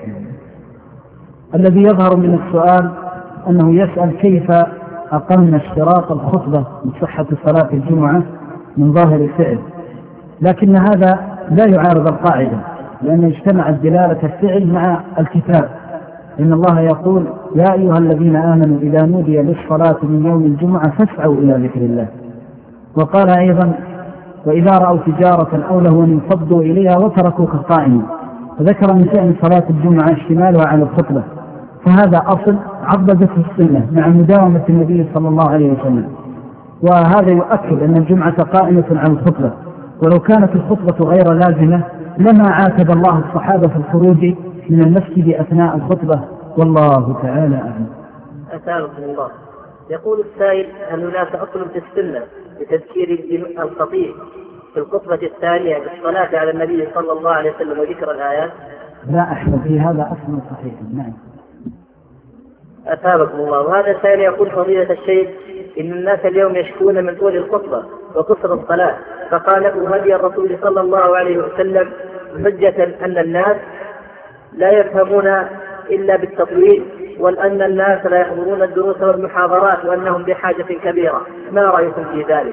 الذي يظهر من السؤال أنه يسأل كيف أقمنا اشتراط الخطبة بصحة صلاة الجمعة من ظاهر الفعل، لكن هذا لا يعارض القاعدة، لأن اجتمعت دلالة الفعل مع الكتاب. إن الله يقول يا أيها الذين آمنوا إذا نودي للصلاة من يوم الجمعة فاسعوا إلى ذكر الله. وقال أيضا وإذا رأوا تجارة أو لهوا انفضوا إليها وتركوك قائما. فذكر من شأن صلاة الجمعة اشتمالها على الخطبة، فهذا أصل عضدته السنة مع مداومة النبي صلى الله عليه وسلم. وهذا يؤكد أن الجمعة قائمة على الخطبة، ولو كانت الخطبة غير لازمة لما عاتب الله الصحابة في الخروج من المسجد أثناء الخطبة، والله تعالى أعلم. أثابكم الله. يقول السائل هل هناك أصل في السنة لتذكير الخطيب في الخطبة الثانية بالصلاة على النبي صلى الله عليه وسلم وذكر الآيات؟ لا أحمد في هذا أصل صحيح. نعم. أثابكم الله. وهذا السائل يقول فضيلة الشيخ إن الناس اليوم يشكون من طول الخطبة وقصر الصلاة، فقالوا هدي الرسول صلى الله عليه وسلم حجة أن الناس لا يفهمون إلا بالتطويل، وأن الناس لا يحضرون الدروس والمحاضرات وأنهم بحاجة كبيرة. ما رأيكم في ذلك؟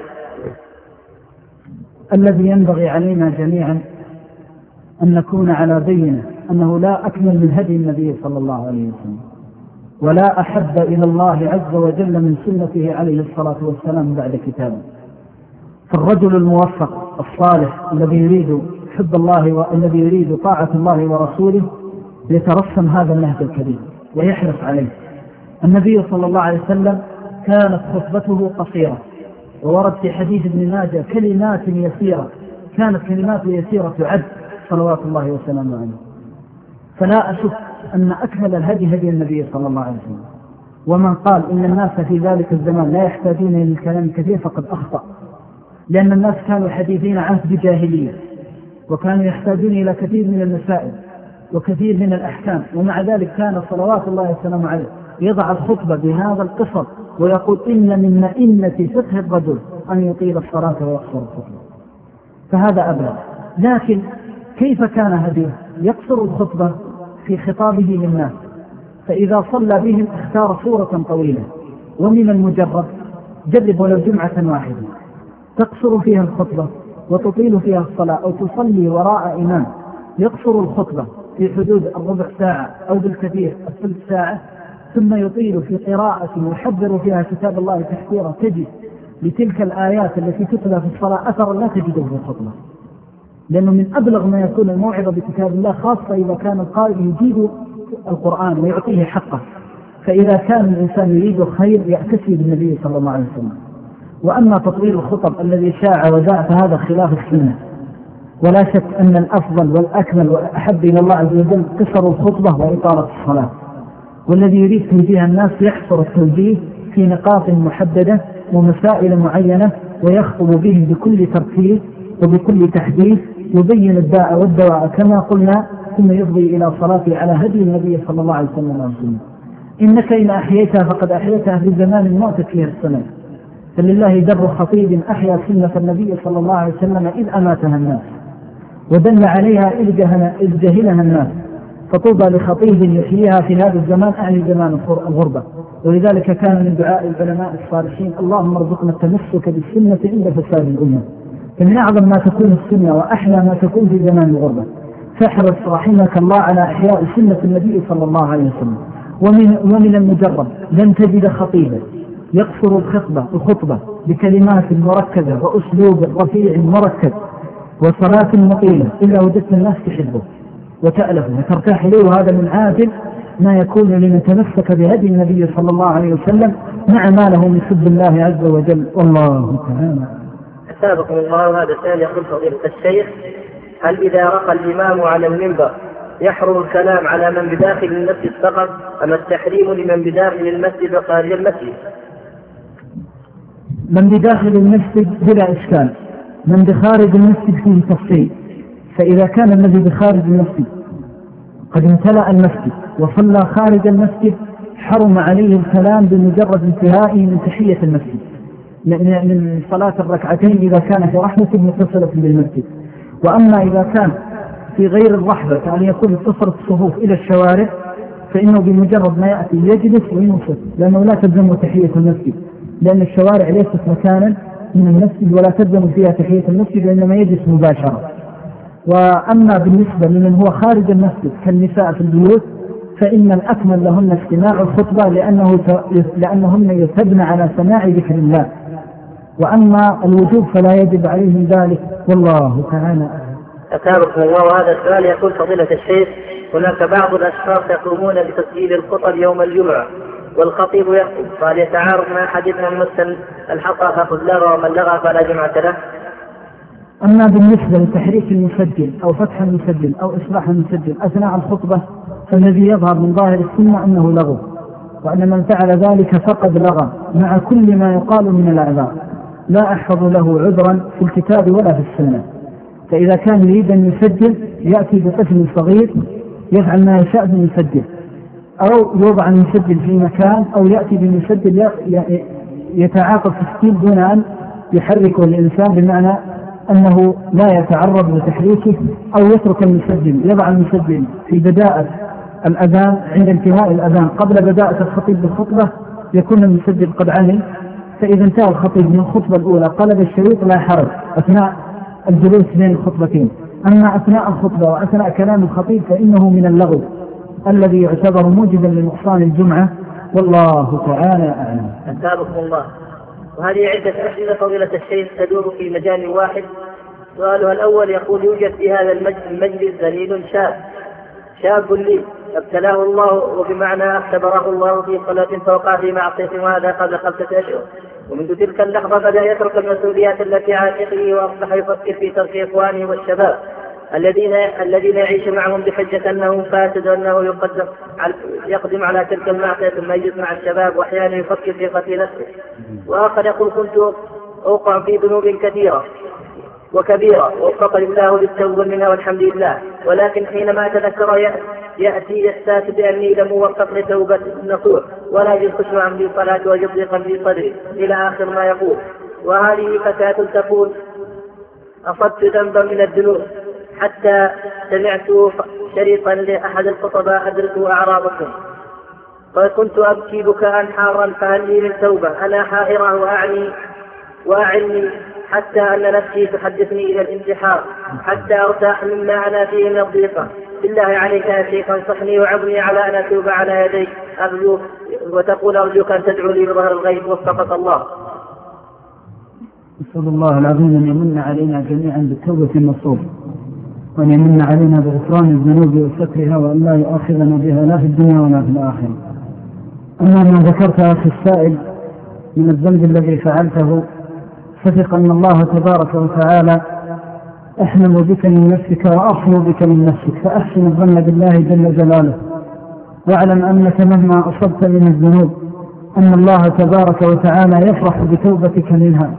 الذي ينبغي علينا جميعا أن نكون على بينة أنه لا أكمل من هدي النبي صلى الله عليه وسلم، ولا أحب إلى الله عز وجل من سنته عليه الصلاة والسلام بعد كتابه. فالرجل الموفق الصالح الذي يريد حب الله والذي يريد طاعة الله ورسوله يترسم هذا النهج الكريم ويحرص عليه. النبي صلى الله عليه وسلم كانت خطبته قصيرة، وورد في حديث ابن ماجه كلمات يسيرة، كانت كلمات يسيرة تعد صلوات الله وسلامه عليه. فلا أشك أن أكمل الهدي هدي النبي صلى الله عليه وسلم. ومن قال إن الناس في ذلك الزمان لا يحتاجون إلى الكلام الكثير فقد أخطأ، لأن الناس كانوا حديثين عهد بجاهلية، وكانوا يحتاجون إلى كثير من المسائل وكثير من الأحكام، ومع ذلك كان صلوات الله وسلامه عليه يضع الخطبة بهذا القصر ويقول إن من مئنة فقه الرجل أن يطيل الصلاة ويقصر الخطبة. فهذا أبلغ. لكن كيف كان هديه؟ يقصر الخطبة في خطابه للناس، فإذا صلى بهم اختار سورة طويلة، ومن المجرد جرب ولو جمعة واحدة تقصر فيها الخطبة وتطيل فيها الصلاة، أو تصلي وراء إمام يقصر الخطبة في حدود الربع ساعة أو بالكثير الثلث ساعة، ثم يطيل في قراءة يحذر فيها كتاب الله تحذيرا، تجد لتلك الآيات التي تتلى في الصلاة أثرا لا تجده في الخطبة، لأنه من أبلغ ما يكون الموعظة بكتاب الله، خاصة إذا كان القائل يجيب القرآن ويعطيه حقه. فإذا كان الإنسان يريد خير يأتسي بالنبي صلى الله عليه وسلم. وأما تطويل الخطب الذي شاع وزاع فهذا خلاف السنة، ولا شك أن الأفضل والأكمل والأحب إلى الله عز وجل قصر الخطبة وإطالة الصلاة. والذي يريد توجيه الناس يحصر التوجيه في نقاط محددة ومسائل معينة، ويخطب به بكل ترتيب وبكل تحديث، يبين الداء والدواء كما قلنا، ثم يفضي إلى صلاته على هدي النبي صلى الله عليه وسلم. إنك إن أحييتها فقد أحييتها في زمان موت فيه السنة، فلله در خطيب أحيا سنة النبي صلى الله عليه وسلم إذ أماتها الناس ودل عليها إذ جهلها الناس، فطوبى لخطيب يحييها في هذا الزمان أعني زمان الغربة. ولذلك كان من دعاء العلماء الصالحين اللهم ارزقنا التمسك بالسنة عند فساد الأمة. فمن أعظم ما تكون السنة وأحلى ما تكون في زمان الغربة، فاحرص رحمك الله على إحياء سنة النبي صلى الله عليه وسلم. ومن, ومن المجرب لن تجد خطيبا يقصر الخطبة الخطبة بكلمات مركزة وأسلوب رفيع مركز وصلاة مطيلة إلا وجدت الناس تحبه وتألفه وترتاح إليه. وهذا من عادل ما يكون لمن تمسك بهدي النبي صلى الله عليه وسلم مع ما له من حب الله عز وجل. والله تعالى. أثابكم الله. هذا سؤال يقول فضيلة الشيخ: هل إذا رقى الإمام على المنبر يحرم الكلام على من بداخل المسجد فقط، أم التحريم لمن بداخل المسجد وخارج المسجد؟ من بداخل المسجد بلا إشكال، من بخارج المسجد فيه تفصيل. فإذا كان الذي بخارج المسجد قد امتلأ المسجد وصلى خارج المسجد حرم عليه الكلام بمجرد انتهائه من تحية المسجد من صلاة الركعتين إذا كان في رحمة متصلة بالمسجد. وأما إذا كان في غير الرحبة كأن يكون اتصلت الصفوف إلى الشوارع فإنه بمجرد ما يأتي يجلس وينصت، لأنه لا تلزم تحية المسجد، لأن الشوارع ليست مكانا من المسجد ولا تلزم فيها تحية المسجد، وإنما يجلس مباشرة. وأما بالنسبة لمن هو خارج المسجد كالنساء في البيوت فإن الأكمل لهن استماع الخطبة لأنه لأنهن يثبن على سماع ذكر الله. وأما الوجوب فلا يجب عليهم ذلك، والله تعالى. أتابعكم الله. وهذا السؤال يقول فضيلة الشيخ: هناك بعض الأشخاص يقومون بتسجيل الخطب يوم الجمعة والخطيب يخطب، قال يتعارض مع حديثنا المسلم الحق فقد لغى ومن لغى فلا جمعة له. أما بالنسبة لتحريك المسجل أو فتح المسجل أو إصلاح المسجل أثناء الخطبة فالذي يظهر من ظاهر السنة أنه لغو، وأن من فعل ذلك فقد لغى مع كل ما يقال من الأعذار، لا أحفظ له عذرا في الكتاب ولا في السنة. فإذا كان يريد أن يسجل يأتي بطفل صغير يفعل ما يشاء بمسجل، أو يوضع المسجل في مكان، أو يأتي بمسجل يتعاقب في السجل دون أن يحركه الإنسان، بمعنى أنه لا يتعرض لتحريكه، أو يترك المسجل يضع المسجل في بداءة الأذان عند انتهاء الأذان قبل بداءة الخطيب بالخطبة يكون المسجل قد علم، فإذا انتهى الخطيب من الخطبة الأولى قلب الشريط لا حرج أثناء الجلوس بين الخطبتين. أما أثناء الخطبة وأثناء كلام الخطيب فإنه من اللغو الذي يعتبر موجبا لنقصان الجمعة، والله تعالى أعلم. أثابكم الله. وهذه عدة أسئلة فضيلة الشيخ تدور في مجال واحد. سؤالها الأول يقول: يوجد في هذا المجلس دليل شاب شاب لي ابتلاه الله، وبمعنى اختبره الله في صلاة فوقع في معصية، وهذا قبل خمسة أشهر، ومنذ تلك اللحظة بدأ يترك المسؤوليات التي عاتقه وأصبح يفكر في ترك إخوانه والشباب الذين الذين يعيش معهم بحجة أنه فاسد وأنه يقدم يقدم على تلك المعصية ثم يجلس مع الشباب، وأحيانا يفكر في قتل نفسه. وآخر يقول: كنت أوقع في ذنوب كثيرة وكبيرة ووفقني الله للتوبة منها والحمد لله، ولكن حينما أتذكر يأتي يستات بأني لم أوفق لتوبة النصوح ولا يجد خشوعا في صلاة ويجد ضيقا في صدري إلى آخر ما يقول. وهذه فتاة تقول: أصبت ذنبا من الذنوب حتى سمعت شريطا لأحد الخطباء أدركوا أعراضكم، فكنت أبكي بكاء حارا، فهل لي من توبة؟ أنا حائرة وأعني وأعني حتى أن نفسي تحدثني إلى الانتحار حتى أرتاح مما أنا فيه من الضيقة. بالله عليك يا شيخ انصحني وعظني على أن أتوب على يديك أرجوك، وتقول أرجوك أن تدعو لي بظهر الغيب وفقك الله. نسأل الله العظيم أن يمن علينا جميعا بالتوبة النصوح، وأن يمن علينا بغفران الذنوب وسترها، وأن لا يؤاخذنا بها لا في الدنيا ولا في الآخرة. أما ما ذكرت أخي السائل من الذنب الذي فعلته، فثق أن الله تبارك وتعالى أحلم بك من نفسك وأصل بك من نفسك، فأحسن الظن بالله جل جلاله، واعلم أنك مهما أصبت من الذنوب أن الله تبارك وتعالى يفرح بتوبتك منها،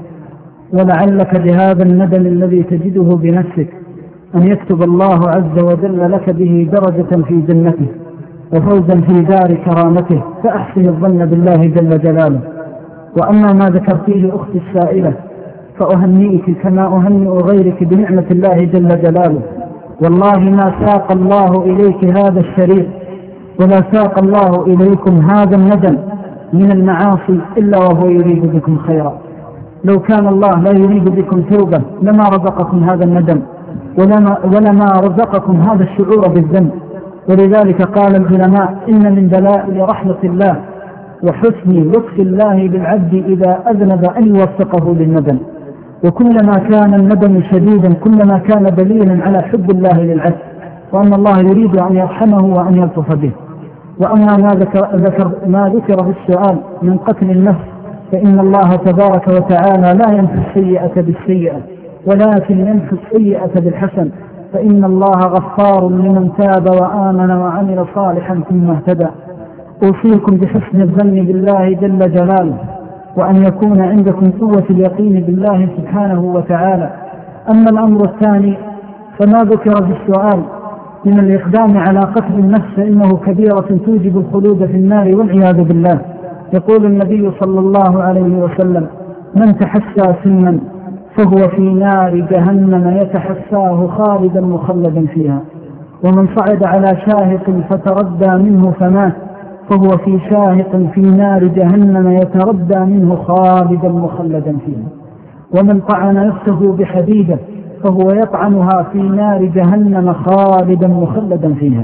ولعلك بهذا الندم الذي تجده بنفسك أن يكتب الله عز وجل لك به درجة في جنته وفوزا في دار كرامته، فأحسن الظن بالله جل جلاله. وأما ما ذكرتيه أختي السائلة فأهنئك كما أهنئ غيرك بنعمة الله جل جلاله، والله ما ساق الله إليك هذا الشريف ولا ساق الله إليكم هذا الندم من المعاصي إلا وهو يريد بكم خيرا. لو كان الله لا يريد بكم توبة لما رزقكم هذا الندم ولما, ولما رزقكم هذا الشعور بالذنب. ولذلك قال العلماء إن من دلائل رحمة الله وحسن لطف الله بالعبد إذا أذنب أن يوفقه للندم، وكلما كان الندم شديدا كلما كان دليلا على حب الله للعبد وأن الله يريد أن يرحمه وأن يلطف به. وأما ما ذكر, ذكر ما ذكر في السؤال من قتل النفس فإن الله تبارك وتعالى لا ينفي السيئة بالسيئة ولكن ينفي السيئة بالحسن، فإن الله غفار لمن تاب وآمن وعمل صالحا ثم اهتدى. أوصيكم بحسن الظن بالله جل جلاله وأن يكون عندكم قوة اليقين بالله سبحانه وتعالى. أما الأمر الثاني فما ذكر في السؤال من الإقدام على قتل النفس إنه كبيرة توجب الخلود في النار والعياذ بالله. يقول النبي صلى الله عليه وسلم: من تحسى سنا فهو في نار جهنم يتحساه خالدا مخلدا فيها، ومن صعد على شاهق فتردى منه فمات فهو في شاهق في نار جهنم يتردى منه خالدا مخلدا فيها، ومن طعن نفسه بحديدة فهو يطعنها في نار جهنم خالدا مخلدا فيها.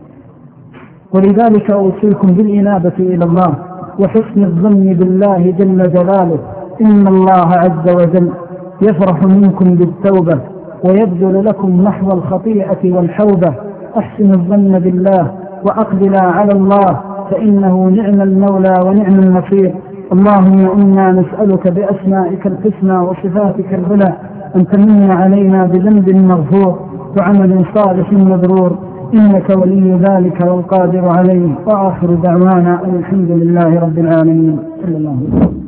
ولذلك أوصيكم بالإنابة إلى الله وحسن الظن بالله جل جلاله. إن الله عز وجل يفرح منكم بالتوبة ويبذل لكم نحو الخطيئة والحوبة. أحسن الظن بالله وأقبلا على الله فإنه نعم المولى ونعم النصير. اللهم إنا نسألك بأسمائك الحسنى وصفاتك العلى أن تمن علينا بذنب مغفور وعمل صالح مبرور، إنك ولي ذلك والقادر عليه. وآخر دعوانا الحمد لله رب العالمين. صلى الله عليه وسلم.